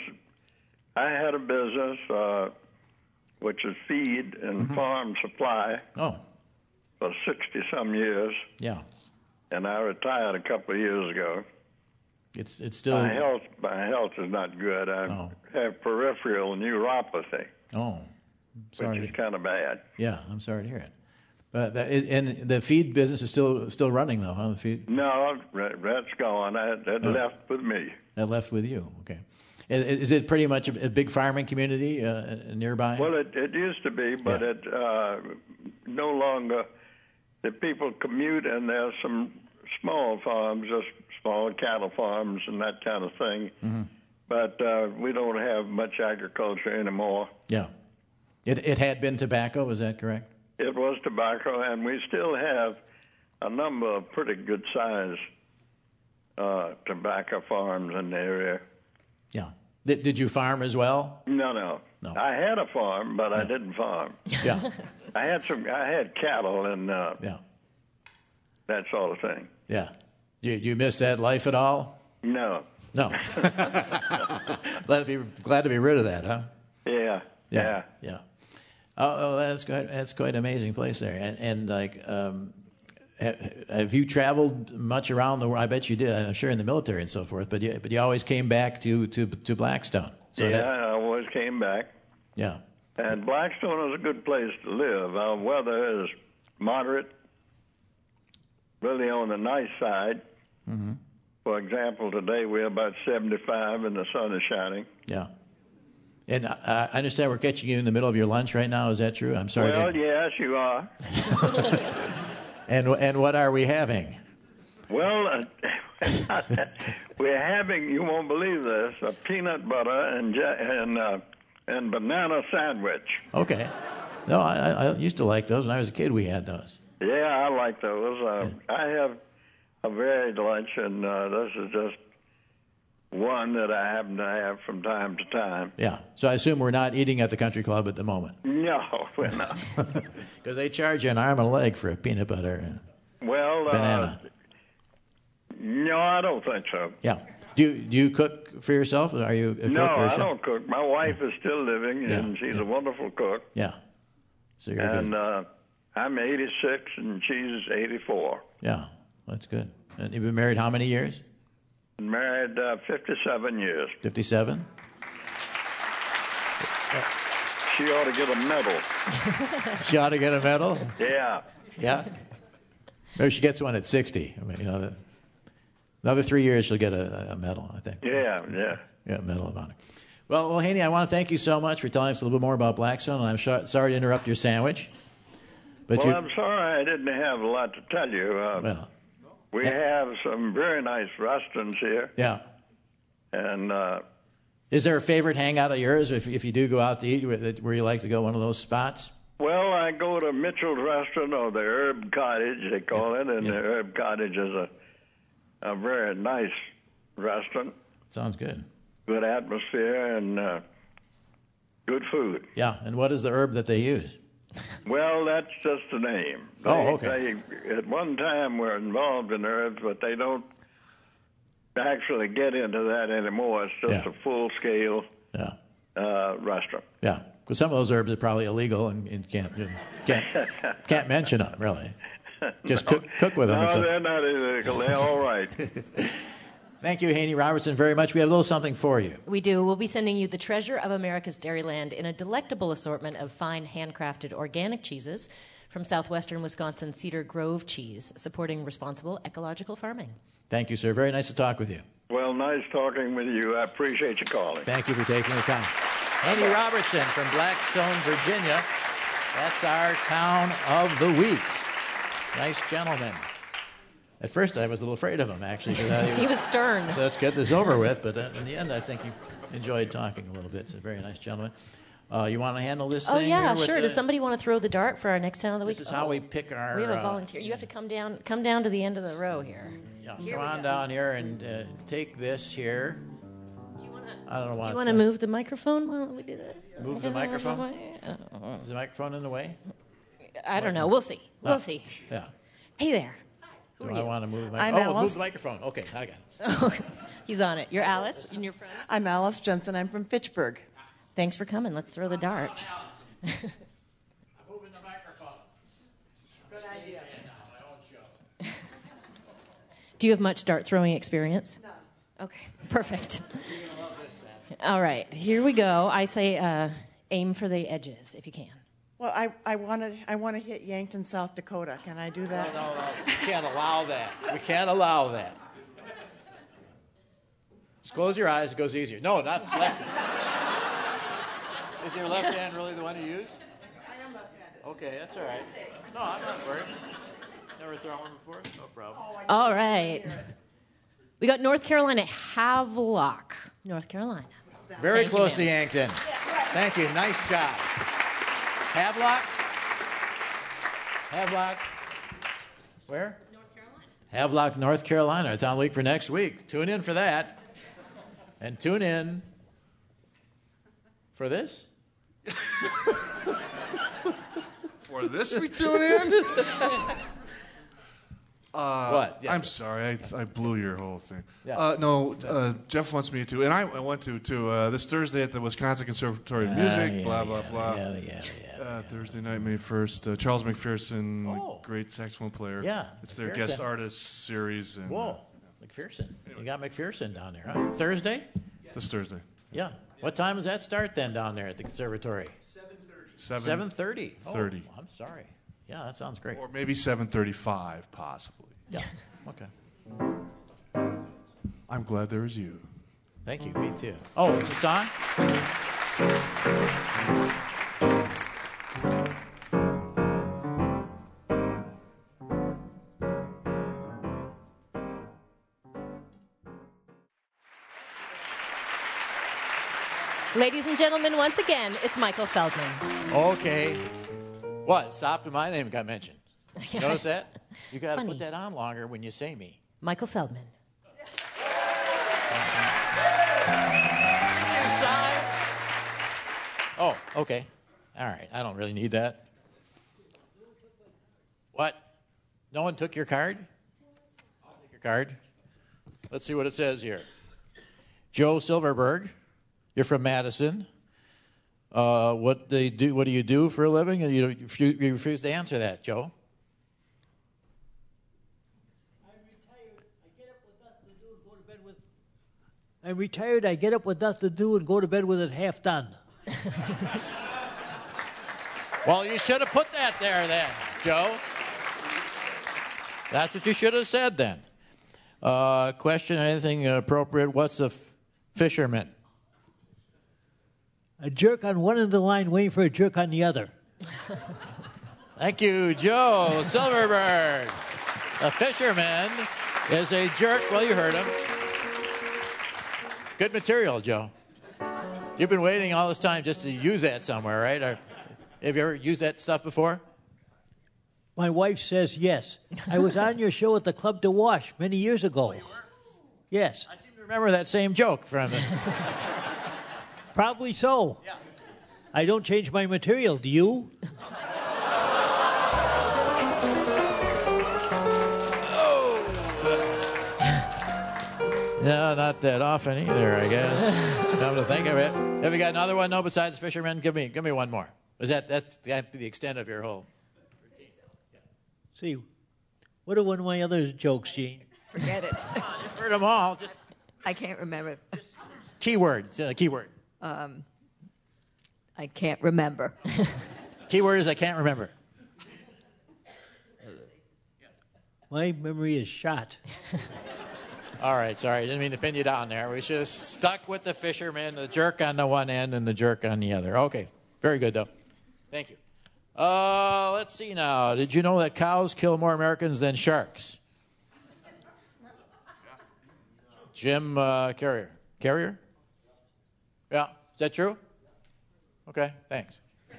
I had a business, uh, which is feed and Mhm. farm supply Oh, for sixty-some years, yeah. and I retired a couple of years ago. It's it's still. My health, my health is not good. I Oh. have peripheral neuropathy, Oh, sorry. which is kind of bad. Yeah, I'm sorry to hear it. But that is, and the feed business is still still running though, huh? The feed No, that- that's gone. That, that Oh. left with me. that left with you. Okay. I- Is it pretty much a, a big farming community uh, nearby? Well, it, it used to be, but it uh, no longer. The people commute, and there's some small farms, just small cattle farms and that kind of thing. Mm-hmm. But uh, we don't have much agriculture anymore. Yeah. It it had been tobacco. Is that correct? It was tobacco, and we still have a number of pretty good-sized uh, tobacco farms in the area. Yeah. Did, did you farm as well? No, no, No. I had a farm, but I didn't farm. Yeah. I had some. I had cattle and uh, Yeah. that sort of thing. Yeah. Do you, do you miss that life at all? No. No. glad to be glad to be rid of that, huh? Yeah. Yeah. Yeah. Oh, oh that's quite that's quite an amazing place there. And, and like, um, ha- have you traveled much around the world? I bet you did. I'm sure in the military and so forth. But you, but you always came back to to, to Blackstone. So yeah, that- I always came back. yeah. And Blackstone is a good place to live. Our weather is moderate, really on the nice side. Mm-hmm. For example, today we're about seventy-five and the sun is shining. Yeah. And I, I understand we're catching you in the middle of your lunch right now. Is that true? I'm sorry. Well, to- yes, you are. And and what are we having? Well, uh, we're having, you won't believe this, a peanut butter and ja- and uh, and banana sandwich. Okay. No, I, I I used to like those. When I was a kid, we had those. Yeah, I like those. Uh, I have a varied lunch, and uh, this is just one that I happen to have from time to time. Yeah. So I assume we're not eating at the country club at the moment. No, we're not. Because they charge you an arm and a leg for a peanut butter and Well, uh, banana. no, I don't think so. Yeah. Do you, do you cook for yourself? Are you a cook? No, or a I chef? don't cook. My wife is still living, Yeah, and she's yeah. a wonderful cook. Yeah. So you're and good. uh, I'm eighty-six, and she's eighty-four. Yeah. That's good. And you've been married how many years? Been married uh, fifty-seven years. fifty-seven? She ought to get a medal. She ought to get a medal? Yeah. Yeah. Maybe she gets one at sixty. I mean, you know, the, another three years she'll get a, a medal, I think. Yeah, yeah. Yeah, Medal of Honor. Well, well, Haney, I want to thank you so much for telling us a little bit more about Blackstone, and I'm sh- sorry to interrupt your sandwich. But well, you, I'm sorry I didn't have a lot to tell you. Uh, well, we have some very nice restaurants here, yeah. and uh, Is there a favorite hangout of yours if if you do go out to eat where, where you like to go, one of those spots? well, I go to Mitchell's Restaurant or the Herb Cottage, they call it, and the Herb Cottage is a a very nice restaurant. Sounds good. Good atmosphere and uh, good food. Yeah, and what is the herb that they use? Well, that's just the name. They, Oh, okay. They, at one time, were involved in herbs, but they don't actually get into that anymore. It's just Yeah. a full-scale Yeah. uh, restaurant. Yeah, because some of those herbs are probably illegal and, and can't you can't can't mention them really. Just cook cook with them. No, and so- they're not illegal. They're all right. Thank you, Haney Robertson, very much. We have a little something for you. We do. We'll be sending you the treasure of America's Dairyland in a delectable assortment of fine handcrafted organic cheeses from southwestern Wisconsin Cedar Grove Cheese, supporting responsible ecological farming. Thank you, sir. Very nice to talk with you. Well, nice talking with you. I appreciate you calling. Thank you for taking the time. Haney Robertson from Blackstone, Virginia. That's our town of the week. Nice gentleman. At first, I was a little afraid of him, actually. 'cause I- He was stern. So let's get this over with. But uh, in the end, I think he enjoyed talking a little bit. It's a very nice gentleman. Uh, you want to handle this Oh thing? yeah, here with sure. the- Does somebody want to throw the dart for our next town of the week? This is how Oh. we pick our. We have a uh, volunteer. You have to come down. Come down to the end of the row here. Yeah, Here come we on go. down here and uh, take this here. I don't know Do what. you want to move the microphone while we do this? Move the microphone? Is the microphone in the way? I don't know. We'll see. We'll Ah, see. Yeah. Hey there. Do Who are I you? want to move the I'm microphone? Oh, move Alice. the microphone. Okay, I got it. He's on it. You're Alice, and you're from. I'm Alice Jensen. I'm from Fitchburg. Thanks for coming. Let's throw the dart. I'm moving the microphone. Good idea. Do you have much dart throwing experience? No. Okay, perfect. All right, here we go. I say uh, aim for the edges if you can. Well, I, I want to I want to hit Yankton, South Dakota. Can I do that? No, no, no. We can't allow that. We can't allow that. Just close your eyes. It goes easier. No, not left. Is your left hand really the one you use? I am left-handed. Okay, that's all right. No, I'm not worried. Never thrown one before? No problem. All right. We got North Carolina, Havelock, North Carolina. Very Thank you, close to ma'am. Yankton. Thank you. Nice job. Havelock? Havelock? Where? North Carolina. Havelock, North Carolina. Our town week for next week. Tune in for that. And tune in for this. For this we tune in? Uh, What? Yeah. I'm sorry, I, I blew your whole thing. Yeah. Uh, no, uh, Jeff wants me to, and I, I want to, too. Uh, this Thursday at the Wisconsin Conservatory of Ah, Music, yeah, blah, blah, yeah, blah. yeah, yeah, yeah. Uh, Thursday night, May first. Uh, Charles McPherson, Oh. great saxophone player. Yeah, It's their McPherson. guest artist series. And, Whoa. McPherson. You got McPherson down there, huh? Thursday? Uh, this Thursday. Yeah. What time does that start then down there at the conservatory? seven thirty. seven thirty. thirty. Oh, I'm sorry. Yeah, that sounds great. Or maybe seven thirty-five, possibly. Yeah. Okay. I'm glad there is you. Thank you. Me too. Oh, it's a song? Ladies and gentlemen, once again, it's Michael Feldman. Okay. What? Stopped and my name got mentioned. Notice that? You got to Funny. put that on longer when you say me. Michael Feldman. Inside. Oh, okay. All right. I don't really need that. What? No one took your card? I'll take your card. Let's see what it says here. Joe Silverberg. You're from Madison. Uh, what they do? What do you do for a living? And you, you, you refuse to answer that, Joe. I'm retired. I get up with nothing to do and go to bed with it half done. Well, you should have put that there then, Joe. That's what you should have said then. Uh, question, anything appropriate? What's a f- fisherman? A jerk on one end of the line waiting for a jerk on the other. Thank you, Joe Silverberg. A fisherman is a jerk. Well, you heard him. Good material, Joe. You've been waiting all this time just to use that somewhere, right? Or, have you ever used that stuff before? My wife says yes. I was on your show at the Club to Wash many years ago. Yes. I seem to remember that same joke from it. Probably so. Yeah. I don't change my material, do you? No, not that often either, I guess. Come to think of it. Have you got another one? No, besides fishermen? Give me give me one more. Was that that's the extent of your whole routine? See, what are one of my other jokes, Gene? Forget it. You've heard them all. Just I can't remember. keywords. A keyword. Um, I can't remember. Keyword is I can't remember. My memory is shot. All right, sorry. Didn't mean to pin you down there. We should have stuck with the fisherman, the jerk on the one end and the jerk on the other. Okay, very good, though. Thank you. Uh, let's see now. Did you know that cows kill more Americans than sharks? Jim uh, Carrier. Carrier? Yeah. Is that true? Okay, thanks.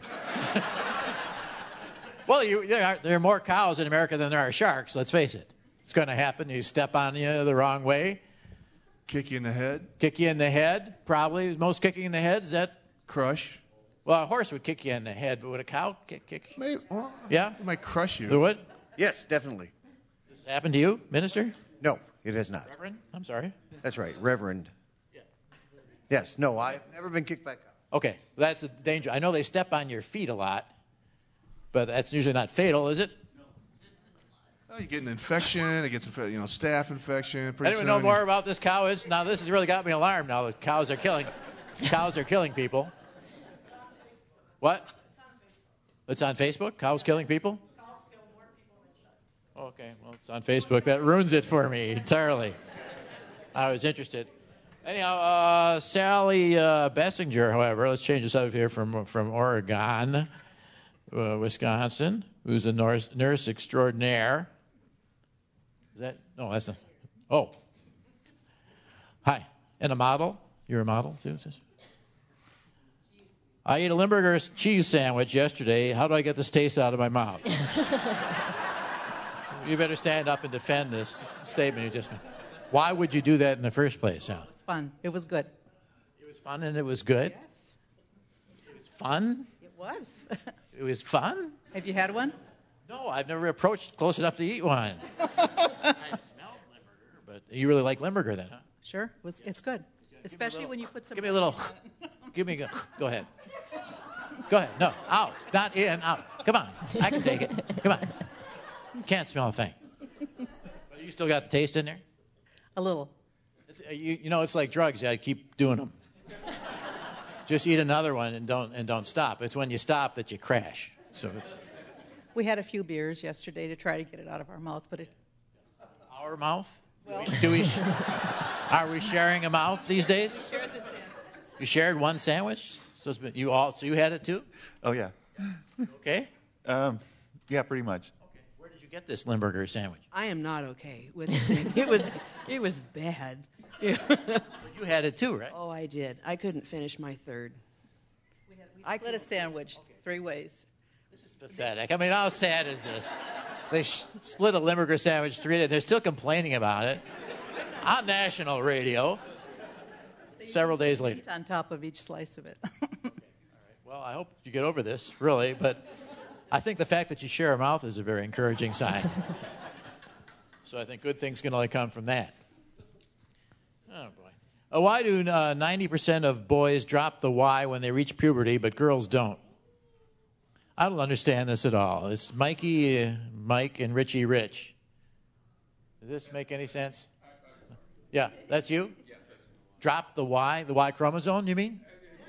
Well, you, there, are, there are more cows in America than there are sharks, let's face it. It's going to happen. You step on you the wrong way. Kick you in the head. Kick you in the head, probably. Most kicking in the head, is that? Crush. Well, a horse would kick you in the head, but would a cow kick, kick you? Maybe, well, Yeah? it might crush you. It would? Yes, definitely. Does it happen to you, minister? No, it has not. Reverend? I'm sorry. That's right, Reverend. Yes, no, I've never been kicked by a cow. Okay, that's a danger. I know they step on your feet a lot, but that's usually not fatal, is it? Oh, you get an infection. It gets infe- you know staph infection. Pretty Anyone soon know you- more about this cow? It's, now, this has really got me alarmed now. The cows are killing, cows are killing people. What? It's on Facebook? Cows killing people? Okay, well, it's on Facebook. That ruins it for me entirely. I was interested. Anyhow, uh, Sally uh, Bessinger, however, let's change the subject here from, from Oregon, uh, Wisconsin, who's a nurse, nurse extraordinaire. Is that? No, that's not. Oh. Hi. And a model? You're a model, too? I ate a Limburger cheese sandwich yesterday. How do I get this taste out of my mouth? You better stand up and defend this statement you just made. Why would you do that in the first place, Al? It's fun. It was good. It was fun and it was good? Yes. It was fun? It was. It was fun? Have you had one? No, I've never approached close enough to eat one. I smelled Limburger, but you really like Limburger then, huh? Sure. It was, it's good. Especially when you put some... Give me a little... Give me... Go, go ahead. Go ahead. No, out. Not in, out. Come on. I can take it. Come on. Can't smell a thing. But you still got the taste in there? A little. It's, you, you know, it's like drugs. You got to keep doing them. Just eat another one and don't and don't stop. It's when you stop that you crash. So We had a few beers yesterday to try to get it out of our mouth, but it... our mouth? Well... Do we? Sh- are we sharing a mouth these days? We shared the sandwich. You shared one sandwich? So it's been, you all. So you had it too? Oh yeah. Okay. Um, yeah, pretty much. Where did you get this Limburger sandwich? I am not okay with it. It was, it was bad. You had it too, right? Oh, I did. I couldn't finish my third. We, had, we split a sandwich okay. three ways. This is pathetic. I mean, how sad is this? They sh- split a Limburger sandwich three days. They're still complaining about it on national radio. Several days later. On top of each slice of it. Well, I hope you get over this, really, but I think the fact that you share a mouth is a very encouraging sign. So I think good things can only come from that. Oh, boy. Uh, why do uh, ninety percent of boys drop the Y when they reach puberty, but girls don't? I don't understand this at all. It's Mikey, uh, Mike, and Richie Rich. Does this make any sense? Yeah, that's you? Drop the Y, the Y chromosome, you mean?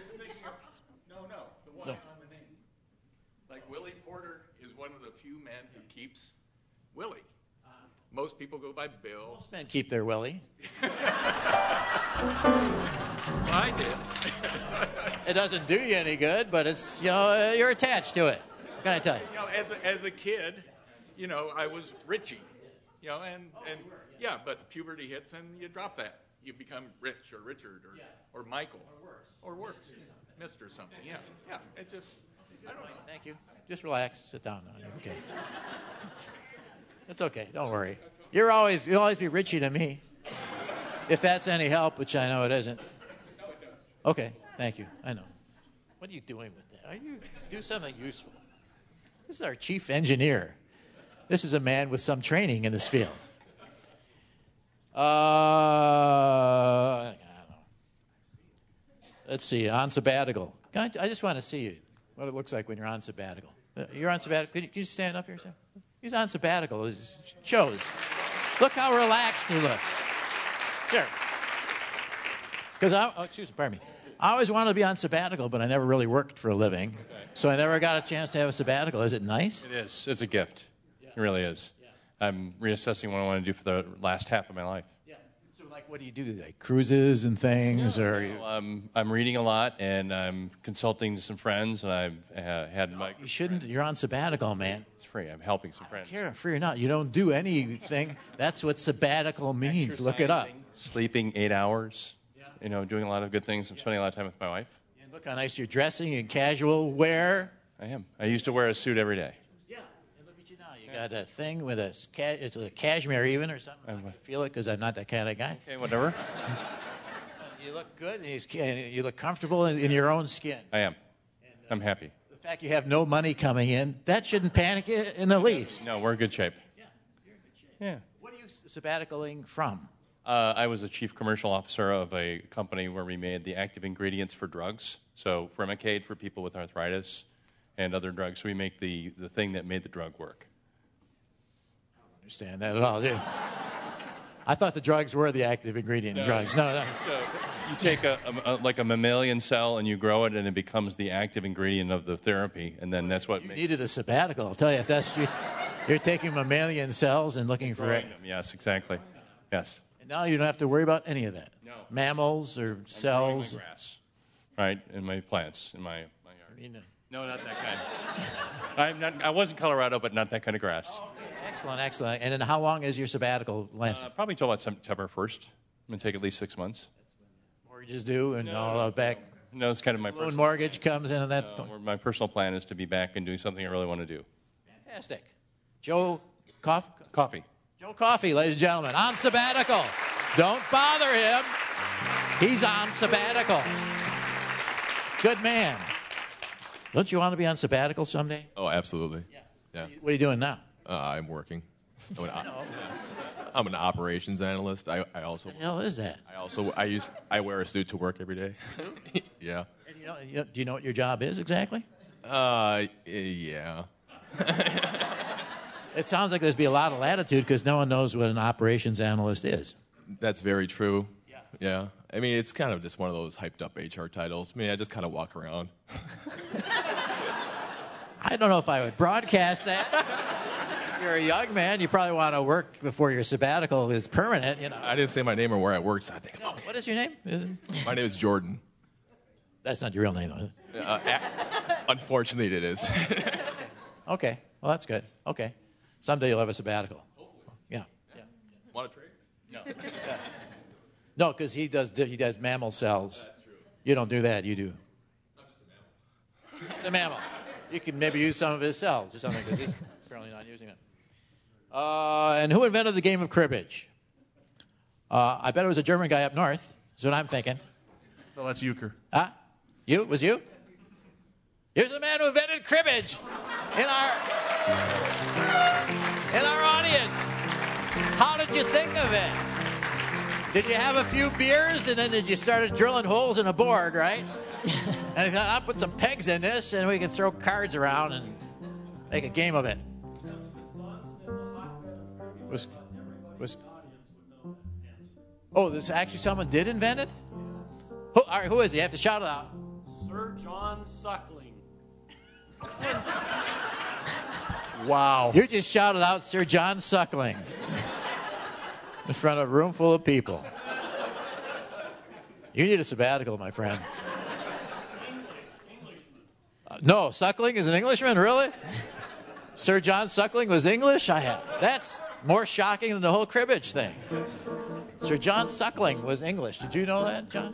No, no, the Y No. on the name. Like Willie Porter is one of the few men who keeps Willie. Most people go by Bill. Most men keep their Willie. Well, I did. It doesn't do you any good, but it's, you know, uh, you're attached to it. What can I tell you? You know, as a, as a kid, you know, I was Richie. You know, and, and yeah, but puberty hits and you drop that. You become Rich or Richard or, or Michael. Or worse. Or worse. Mister something. Yeah. Yeah. It just, I don't know. Thank you. Just relax. Sit down now. You're okay. It's okay. Don't worry. You're always, you'll always be Richie to me. If that's any help, which I know it isn't. Okay. Thank you. I know. What are you doing with that? Are you do something useful? This is our chief engineer. This is a man with some training in this field. Uh, I don't know. Let's see. On sabbatical. I, I just want to see you, what it looks like when you're on sabbatical. Uh, You're on sabbatical. Can you, can you stand up here, Sam? He's on sabbatical. It shows. Look how relaxed he looks. Sure. Because I, oh, excuse me, pardon me. I always wanted to be on sabbatical, but I never really worked for a living. So I never got a chance to have a sabbatical. Is it nice? It is. It's a gift. It really is. I'm reassessing what I want to do for the last half of my life. Yeah. So like Like, what do you do? Like cruises and things, or you... Well, I'm I'm reading a lot and I'm consulting to some friends, and I've uh, had my. You shouldn't. You're on sabbatical, man. It's free. I'm helping some friends. I don't care, free or not. You don't do anything. That's what sabbatical means. Look it up. Sleeping eight hours. Yeah. You know, doing a lot of good things. I'm yeah. spending a lot of time with my wife. And look how nice you're dressing in casual wear. I am. I used to wear a suit every day. Yeah. And look at you now. You got a thing with a ca- it's a cashmere even or something. I feel it because I'm not that kind of guy. Okay, whatever. You look good, and you look comfortable in, in your own skin. I am. And, uh, I'm happy. The fact you have no money coming in, that shouldn't panic you in the least. No, we're in good shape. Yeah, you're in good shape. Yeah. What are you sabbaticaling from? Uh, I was a chief commercial officer of a company where we made the active ingredients for drugs. So Remicade for people with arthritis and other drugs. So we make the, the thing that made the drug work. I don't understand that at all, dude. I thought the drugs were the active ingredient in No. drugs. No, no. So you take a, a, a like a mammalian cell and you grow it, and it becomes the active ingredient of the therapy, and then that's what You makes needed a sabbatical. I'll tell you, if that's you're, you're taking mammalian cells and looking for it. them. Yes, exactly. Yes. And now you don't have to worry about any of that. No. Mammals or I'm cells. growing my grass, right, in my plants, in my, my yard. You know. No, not that kind. I'm not, I was in Colorado, but not that kind of grass. Excellent, excellent. And then how long is your sabbatical lasting? Uh, probably until about September first. I'm going to take at least six months. Mortgages due and No, all no, uh, back. No, it's kind of my Loan personal, mortgage comes in at that uh, point. where my personal plan is to be back and doing something I really want to do. Fantastic. Joe Coffey? Coffee. Joe Coffey, ladies and gentlemen, on sabbatical. Don't bother him. He's on sabbatical. Good man. Don't you want to be on sabbatical someday? Oh, absolutely. Yeah. yeah. What are you doing now? Uh, I'm working. I'm an, I'm an operations analyst. I, I also. What the hell is that? I also I use I wear a suit to work every day. yeah. And you know, you, do you know what your job is exactly? Uh, yeah. It sounds like there's be a lot of latitude because no one knows what an operations analyst is. That's very true. Yeah. Yeah. I mean, it's kind of just one of those hyped up H R titles. I mean, I just kind of walk around. I don't know if I would broadcast that. You're a young man. You probably want to work before your sabbatical is permanent. You know. I didn't say my name or where I work, so I think. No, what is your name? Is it? My name is Jordan. That's not your real name, is it? Uh, a- unfortunately, it is. Okay. Well, that's good. Okay. Someday you'll have a sabbatical. Yeah. yeah. Want to trade? No. Yeah. No, because he does he does mammal cells. That's true. You don't do that. You do. I'm just a mammal. The mammal. You can maybe use some of his cells or something because he's apparently not using it. Uh, and who invented the game of cribbage? Uh, I bet it was a German guy up north. That's what I'm thinking. Well, that's euchre. Huh? You? It was you? Here's the man who invented cribbage in our in our audience. How did you think of it? Did you have a few beers and then did you start drilling holes in a board, right? And he thought, I'll put some pegs in this and we can throw cards around and make a game of it. Was, was, oh, this actually someone did invent it? Who, all right, who is he? You have to shout it out. Sir John Suckling. Wow. You just shouted out Sir John Suckling in front of a room full of people. You need a sabbatical, my friend. Uh, no, Suckling is an Englishman, really? Sir John Suckling was English? I have. That's more shocking than the whole cribbage thing. Sir John Suckling was English. Did you know that, John?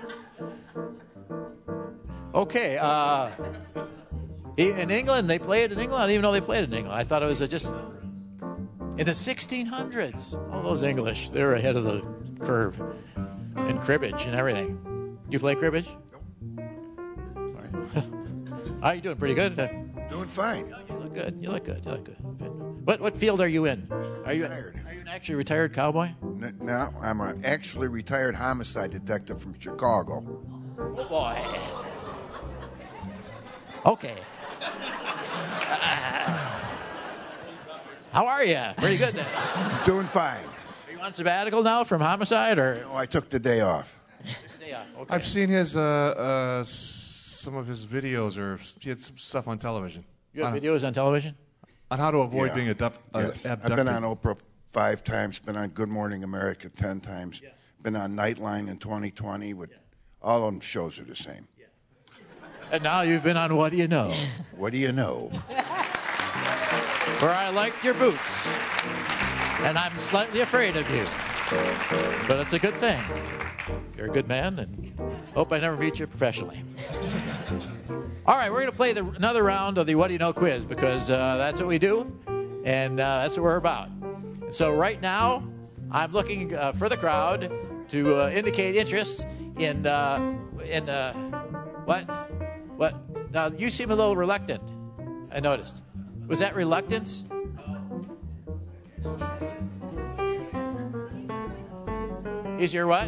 Okay. Uh, in England, they played in England. I didn't even know they played in England. I thought it was a just in the sixteen hundreds. All those English, they're ahead of the curve in cribbage and everything. You play cribbage? Nope. Sorry. Are you doing pretty good? Doing fine. No, you look good. You look good. You look good. What what field are you in? Are you retired. Are you an actually retired cowboy? N- no, I'm an actually retired homicide detective from Chicago. Oh boy. Okay. How are you? Pretty good then. Doing fine. Are you on sabbatical now from homicide, or? No, I took the day off. Day off. Okay. I've seen his uh, uh, s- some of his videos, or he had some stuff on television. You have on, videos on television? on how to avoid Yeah. being abduct, uh, Yes. abducted. I've been on Oprah five times, been on Good Morning America ten times, been on Nightline in twenty twenty. With all of them shows are the same. And now you've been on What Do You Know? What do you know? Where I liked your boots. And I'm slightly afraid of you. But it's a good thing. You're a good man, and hope I never meet you professionally. All right, we're going to play the, another round of the What Do You Know quiz, because uh, that's what we do, and uh, that's what we're about. So right now, I'm looking uh, for the crowd to uh, indicate interest in, uh, in uh, what? What? Now, you seem a little reluctant, I noticed. Was that reluctance? He's your what?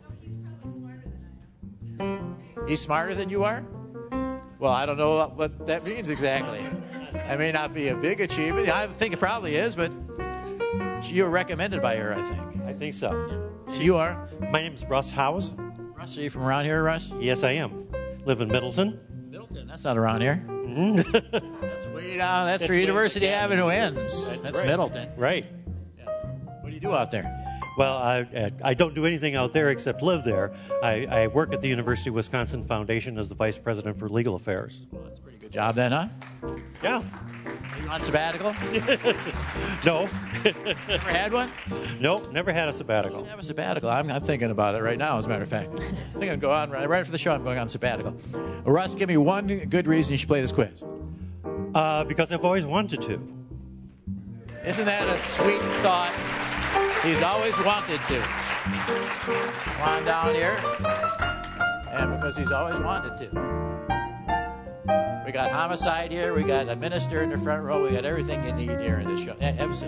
He's smarter than you are? Well, I don't know what that means exactly. That may not be a big achievement. I think it probably is, but you were recommended by her, I think. I think so. You are? My name's Russ Howes. Russ, are you from around here, Russ? Yes, I am. Live in Middleton. Middleton, that's not around here. That's way down. That's, That's where way- University yeah. Avenue ends. That's That's right. Middleton. Right. What do you do out there? Well, I, I don't do anything out there except live there. I, I work at the University of Wisconsin Foundation as the Vice President for Legal Affairs. Well, that's a pretty good job then, huh? Yeah. Are you on sabbatical? No. Never had one? Nope, never had a sabbatical. Have a sabbatical. I'm, I'm thinking about it right now, as a matter of fact. I think I'll go on right, right after the show. I'm going on sabbatical. Well, Russ, give me one good reason you should play this quiz. Uh, because I've always wanted to. Isn't that a sweet thought? He's always wanted to. Come on down here. And because he's always wanted to. We got homicide here. We got a minister in the front row. We got everything you need here in this show. Hey, have a seat.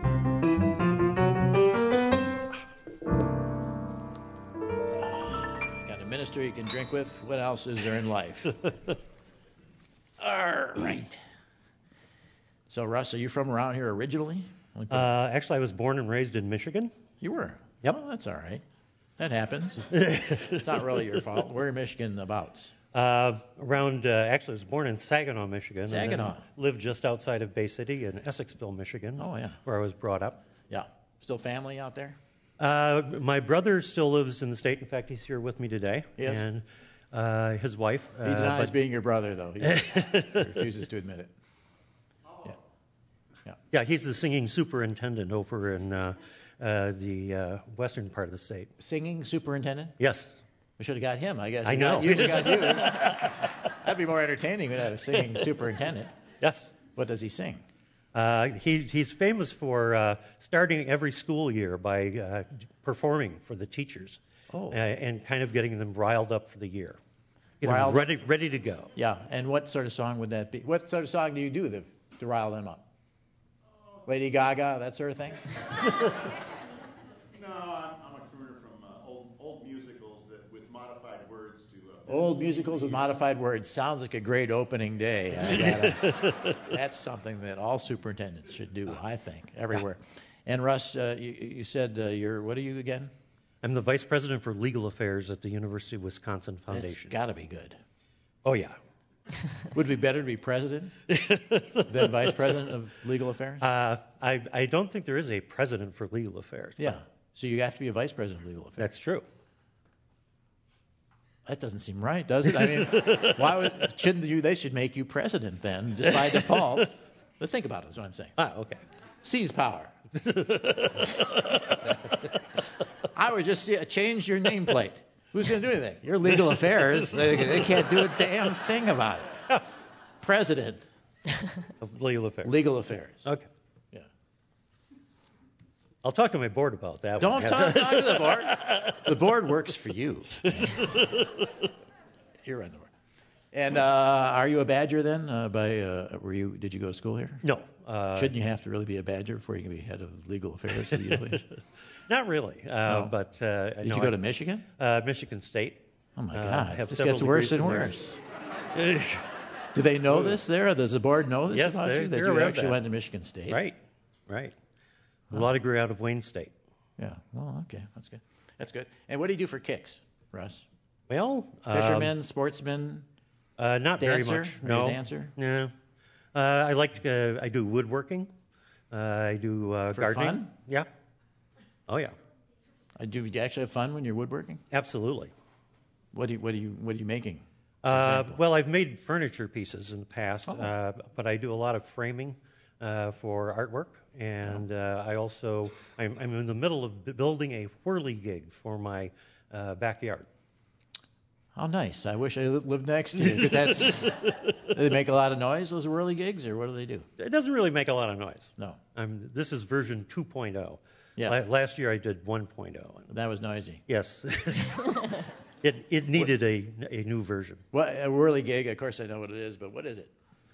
Got a minister you can drink with. What else is there in life? All right. So, Russ, are you from around here originally? Uh, actually, I was born and raised in Michigan. You were? Yep. Well, that's all right. That happens. It's not really your fault. Where in Michigan abouts? Uh, around, uh, actually, I was born in Saginaw, Michigan. and then Saginaw. lived just outside of Bay City in Essexville, Michigan. Oh, yeah. Where I was brought up. Yeah. Still family out there? Uh, my brother still lives in the state. In fact, he's here with me today. Yes. And uh, his wife. He denies uh, but- being your brother, though. He refuses to admit it. Yeah, he's the singing superintendent over in uh, uh, the uh, western part of the state. Singing superintendent? Yes. We should have got him, I guess. I We know. got you, we got you. That'd be more entertaining than have a singing superintendent. Yes. What does he sing? Uh, he, he's famous for uh, starting every school year by uh, performing for the teachers Oh. uh, and kind of getting them riled up for the year. You know, Riled- ready, ready to go. Yeah, and what sort of song would that be? What sort of song do you do to, to rile them up? Lady Gaga, that sort of thing? No, I'm, I'm a crooner from uh, old, old musicals that with modified words to. Uh, Old musicals with modified words. Sounds like a great opening day. I gotta, that's something that all superintendents should do, I think, everywhere. And Russ, uh, you, you said uh, you're, what are you again? I'm the Vice President for Legal Affairs at the University of Wisconsin Foundation. It's got to be good. Oh, yeah. Would it be better to be president than vice president of legal affairs? Uh, I, I don't think there is a president for legal affairs. Yeah. So you have to be a vice president of legal affairs. That's true. That doesn't seem right, does it? I mean, why would, shouldn't you? They should make you president then, just by default. But think about it. Is what I'm saying. Ah, okay. Seize power. I would just uh, change your nameplate. Who's going to do anything? Your legal affairs, they, they can't do a damn thing about it. President. Of legal affairs. Legal affairs. Okay. Yeah. I'll talk to my board about that Don't one. talk, talk to the board. The board works for you. You're on the board. And uh, are you a Badger then? Uh, by uh, were you? Did you go to school here? No. Uh, Shouldn't you have to really be a Badger before you can be head of legal affairs? Usually? Not really, uh, No. but uh, Did no, you go I- to Michigan? Uh, Michigan State. Oh my Uh, God! I have This several gets worse degrees and from there. worse. Do they know this there? Does the board know this Yes, about they're- you? That they're you aware of actually that. went to Michigan State? Right, right. A law degree out of Wayne State. Yeah. Well, okay, that's good. That's good. And what do you do for kicks, Russ? Well, Fisherman, um, sportsman. Uh, not dancer? very much. Are you No. a dancer? No. Uh, I like. Uh, I do woodworking. Uh, I do uh, For gardening. fun? Yeah. Oh yeah. Uh, do you actually have fun when you're woodworking? Absolutely. What do you, what are you, what are you making? Uh, well, I've made furniture pieces in the past, Oh. uh, but I do a lot of framing uh, for artwork, and uh, I also I'm, I'm in the middle of b- building a whirligig for my uh, backyard. How nice! I wish I li- lived next to you. 'Cause That's, do they make a lot of noise? Those whirly gigs, or what do they do? It doesn't really make a lot of noise. No. I'm, this is version two point oh. Yeah. La- last year I did one point oh. That was noisy. Yes. it it needed a a new version. What a whirly gig? Of course, I know what it is, but what is it?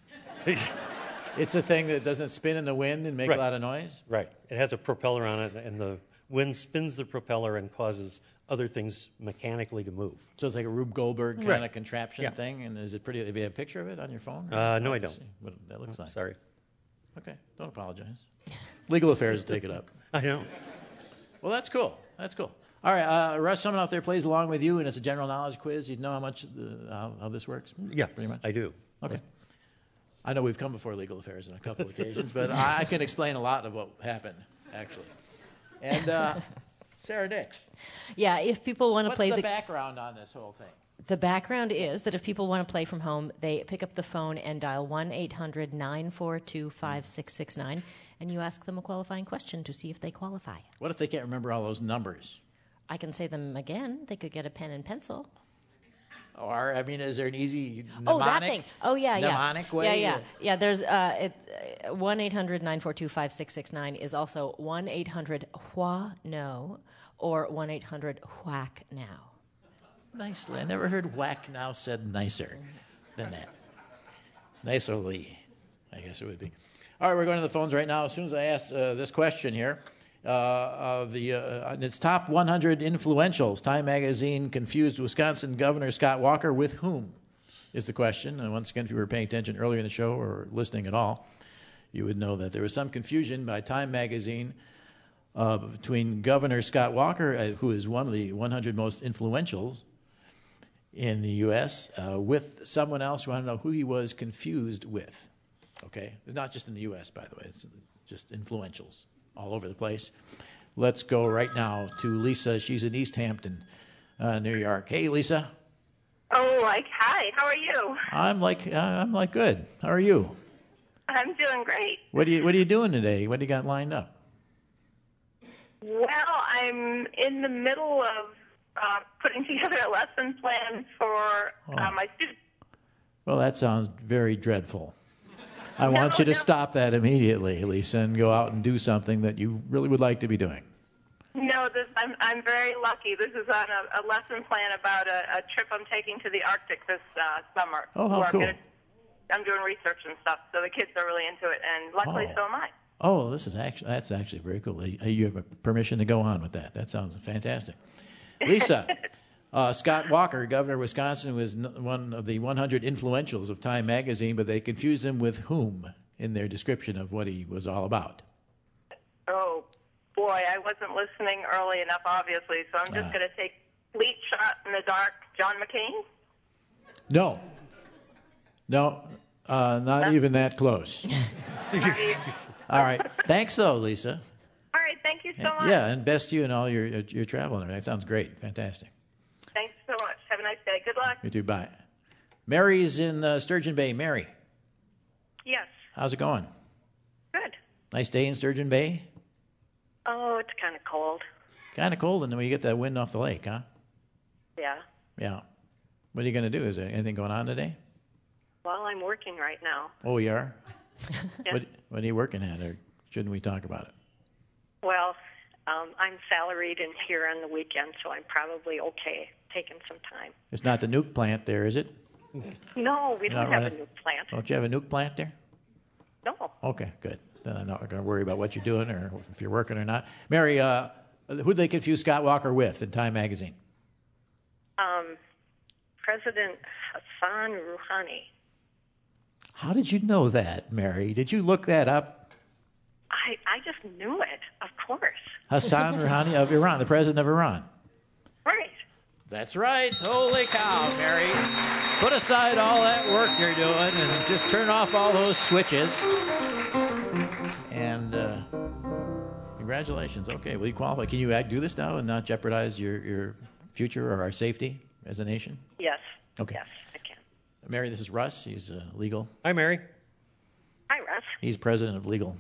It's a thing that doesn't spin in the wind and make Right. a lot of noise. Right. It has a propeller on it, and the wind spins the propeller and causes other things mechanically to move. So it's like a Rube Goldberg kind Right. of contraption Yeah. thing. And is it pretty? Have you have a picture of it on your phone? Uh, no, I'd I like to don't. see what that looks Oh, like. sorry. Okay, don't apologize. Legal Affairs will take it up. I know. Well, that's cool. That's cool. All right, uh, Russ, someone out there plays along with you, and it's a general knowledge quiz. You'd know how much the, how, how this works. Yeah, pretty much. I do. Okay. I know we've come before Legal Affairs on a couple of occasions, but I, I can explain a lot of what happened, actually. And uh, Sarah Nix. Yeah, if people want to What's play the, the background on this whole thing? The background is that if people want to play from home, they pick up the phone and dial one eight hundred nine four two five six six nine, and you ask them a qualifying question to see if they qualify. What if they can't remember all those numbers? I can say them again. They could get a pen and pencil. Or, I mean, is there an easy mnemonic? Oh, that thing. Oh, yeah, yeah. Mnemonic way? Yeah, yeah. Yeah, there's uh, one eight hundred nine four two five six six nine is also one eight hundred W H A no or one eight hundred whack now. Nicely. I never heard whack now said nicer than that. Nicely, I guess it would be. All right, we're going to the phones right now. As soon as I ask uh, this question here, uh, uh, the uh, on its top one hundred influentials, Time Magazine confused Wisconsin Governor Scott Walker with whom is the question. And once again, if you were paying attention earlier in the show or listening at all, you would know that there was some confusion by Time Magazine uh, between Governor Scott Walker, uh, who is one of the one hundred most influentials in the U S, uh, with someone else who wanted to know who he was confused with. Okay? It's not just in the U S, by the way. It's just influentials all over the place. Let's go right now to Lisa. She's in East Hampton, uh, New York. Hey, Lisa. Oh, like, hi, how are you? I'm like uh, I'm like good. How are you? I'm doing great. What are you What are you doing today? What do you got lined up? Well, I'm in the middle of uh, putting together a lesson plan for uh, my students. Well, that sounds very dreadful. I want you to stop that immediately, Lisa, and go out and do something that you really would like to be doing. No, this, I'm I'm very lucky. This is on a, a lesson plan about a, a trip I'm taking to the Arctic this uh, summer. Oh, how where I'm cool. gonna- I'm doing research and stuff, so the kids are really into it, and luckily Oh. so am I. Oh, this is actually that's actually very cool. You have permission to go on with that. That sounds fantastic. Lisa, uh, Scott Walker, governor of Wisconsin, was n- one of the one hundred influentials of Time Magazine, but they confused him with whom in their description of what he was all about. Oh, boy, I wasn't listening early enough, obviously, so I'm just Ah. going to take complete shot in the dark. John McCain? No. No, uh, not even that close. All right. Thanks, though, Lisa. All right, thank you so much. Yeah, and best to you and all your your travel. That sounds great. Fantastic. Thanks so much. Have a nice day. Good luck. You too. Bye. Mary's in uh, Sturgeon Bay. Mary, Yes. how's it going? Good. Nice day in Sturgeon Bay? Oh, it's kind of cold. Kind of cold, and then we get that wind off the lake, huh? Yeah. Yeah. What are you going to do? Is there anything going on today? Well, I'm working right now. Oh, you are? Yeah. What, what are you working at, or shouldn't we talk about it? Well, um, I'm salaried and here on the weekend, so I'm probably okay taking some time. It's not the nuke plant there, is it? No, we You're don't not have a running- new plant. Don't you have a nuke plant there? No. Okay, good. Then I'm not going to worry about what you're doing or if you're working or not. Mary, uh, who did they confuse Scott Walker with in Time Magazine? Um, President Hassan Rouhani. How did you know that, Mary? Did you look that up? I, I just knew it, of course. Hassan Rouhani of Iran, the president of Iran. Right. That's right. Holy cow, Mary. Put aside all that work you're doing and just turn off all those switches. And uh, you can Congratulations. Okay, well, you qualify. Can you act, do this now and not jeopardize your, your future or our safety as a nation? Yes. Okay. Yes, I can. Mary, this is Russ. He's uh, legal. Hi, Mary. Hi, Russ. He's president of legal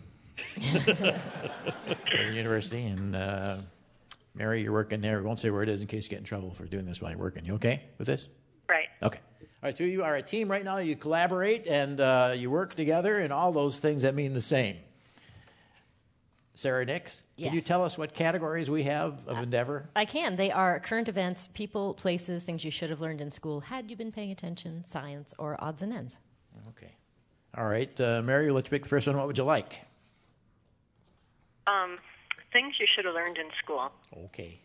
university. And uh, Mary, you're working there. We won't say where it is in case you get in trouble for doing this while you're working. You okay with this? Right. Okay. All right, two of you are a team right now. You collaborate and uh, you work together and all those things that mean the same. Sarah Nix, can you Yes. tell us what categories we have of endeavor? I can. They are current events, people, places, things you should have learned in school had you been paying attention, science, or odds and ends. Okay. All right, uh, Mary, let's pick the first one. What would you like? Um, things you should have learned in school. Okay.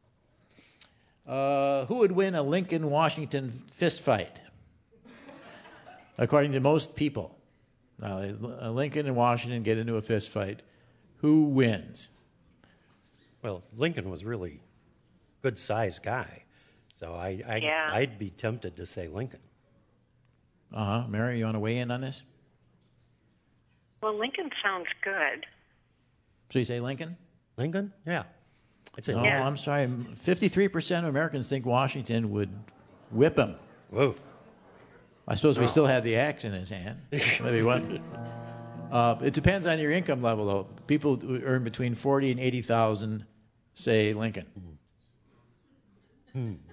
Uh, who would win a Lincoln-Washington fist fight? According to most people. Now, uh, Lincoln and Washington get into a fist fight. Who wins? Well, Lincoln was really good-sized guy, so I, I Yeah. I'd be tempted to say Lincoln. Uh-huh. Mary, you want to weigh in on this? Well, Lincoln sounds good. So you say Lincoln? Lincoln? Yeah. I'd say No, Lincoln. I'm sorry. fifty-three percent of Americans think Washington would whip him. Whoa. I suppose we still have the axe in his hand. Maybe one. Uh, it depends on your income level, though. People who earn between forty and eighty thousand say Lincoln. Hmm.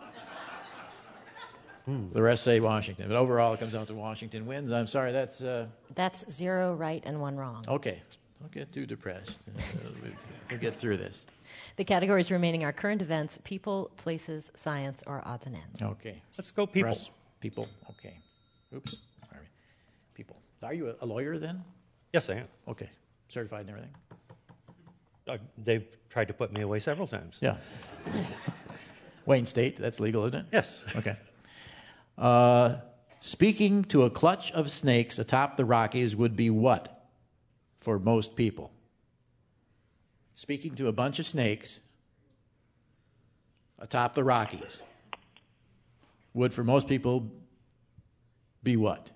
Hmm. The rest say Washington. But overall, it comes out to Washington wins. I'm sorry, that's uh, That's zero right and one wrong. okay. Don't get too depressed. Uh, we, we'll get through this. The categories remaining are current events, people, places, science, or odds and ends. Okay. Let's go people. Russ, people. Okay. Oops. Sorry. People. Are you a, a lawyer then? Yes, I am. Okay. Certified and everything? Uh, they've tried to put me away several times. Yeah. Wayne State, that's legal, isn't it? Yes. Okay. Uh, speaking to a clutch of snakes atop the Rockies would be what for most people? Speaking to a bunch of snakes atop the Rockies would for most people be what?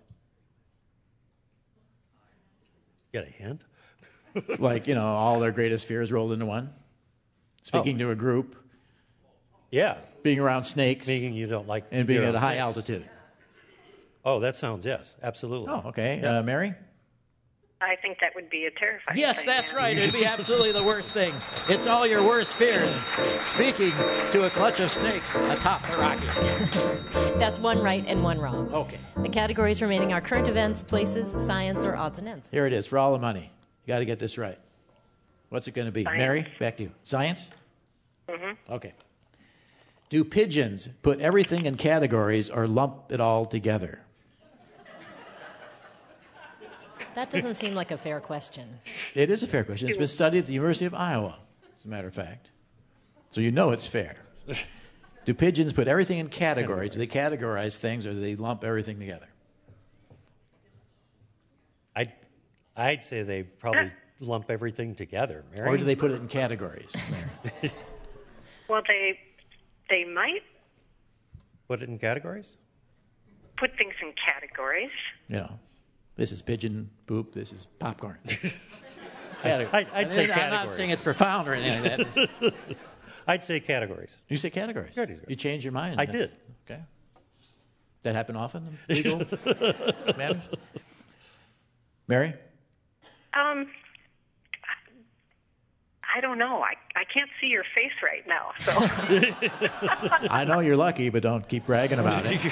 Get a hint? Like, you know, all their greatest fears rolled into one? Speaking Oh. to a group. Yeah. Being around snakes. Meaning you don't like And being being at a around high snakes. altitude. Oh, that sounds, yes, absolutely. Oh, okay. Yeah. Uh, Mary? I think that would be a terrifying Yes, thing, that's yeah. right. It'd be absolutely the worst thing. It's all your worst fears. Speaking to a clutch of snakes atop the Rockies. That's one right and one wrong. Okay. The categories remaining are current events, places, science, or odds and ends. Here it is for all the money. You got to get this right. What's it going to be? Science. Mary, back to you. Science? Mm-hmm. Okay. Do pigeons put everything in categories or lump it all together? That doesn't seem like a fair question. It is a fair question. It's been studied at the University of Iowa, as a matter of fact. So you know it's fair. Do pigeons put everything in categories? Do they categorize things or do they lump everything together? I'd, I'd say they probably lump everything together, Mary. Or do they put it in categories? Well, they they might Put it in categories? put things in categories. You know, this is pigeon poop, this is popcorn. I'd, I'd, I'd say I'm categories. not saying it's profound or anything like that. I'd say categories. You say categories? Categories. You changed your mind? I did. Okay. That happen often in legal matters? Mary? Um, I don't know. I, I can't see your face right now, so. I know you're lucky, but don't keep bragging about it.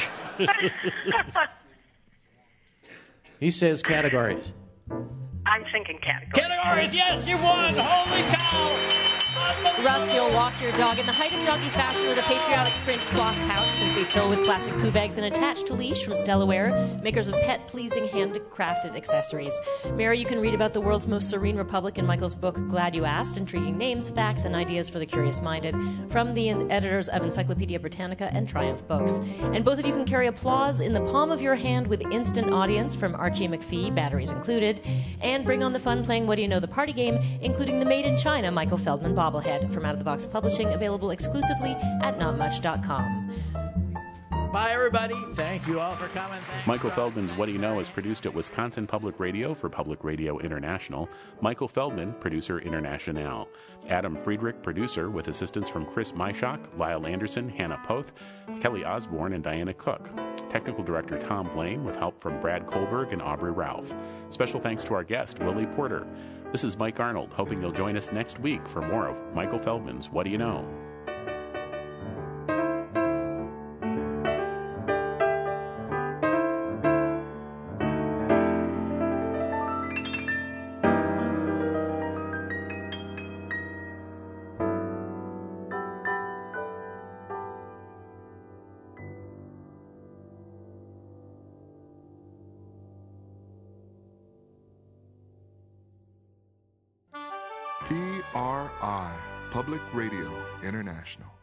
He says categories. I'm thinking categories. Categories, yes, you won! Holy cow! Russ, you'll walk your dog in the height of doggy fashion with a patriotic print cloth pouch simply filled with plastic poo bags and attached to leash from Stellaware, makers of pet-pleasing handcrafted accessories. Mary, you can read about the world's most serene republic in Michael's book, Glad You Asked, intriguing names, facts, and ideas for the curious-minded, from the editors of Encyclopedia Britannica and Triumph Books. And both of you can carry applause in the palm of your hand with instant audience from Archie McPhee, batteries included, and bring on the fun playing What Do You Know, the party game, including the Made in China Michael Feldman bobblehead from Out of the Box Publishing, available exclusively at not much dot com. Bye, everybody. Thank you all for coming. Thanks. Michael Feldman's What Do You Know is produced at Wisconsin Public Radio for Public Radio International. Michael Feldman, producer international. Adam Friedrich, producer, with assistance from Chris Myshak, Lyle Anderson, Hannah Poth, Kelly Osborne, and Diana Cook. Technical director Tom Blaine, with help from Brad Kohlberg and Aubrey Ralph. Special thanks to our guest, Willie Porter. This is Mike Arnold, hoping you'll join us next week for more of Michael Feldman's What Do You Know? P R I, Public Radio International.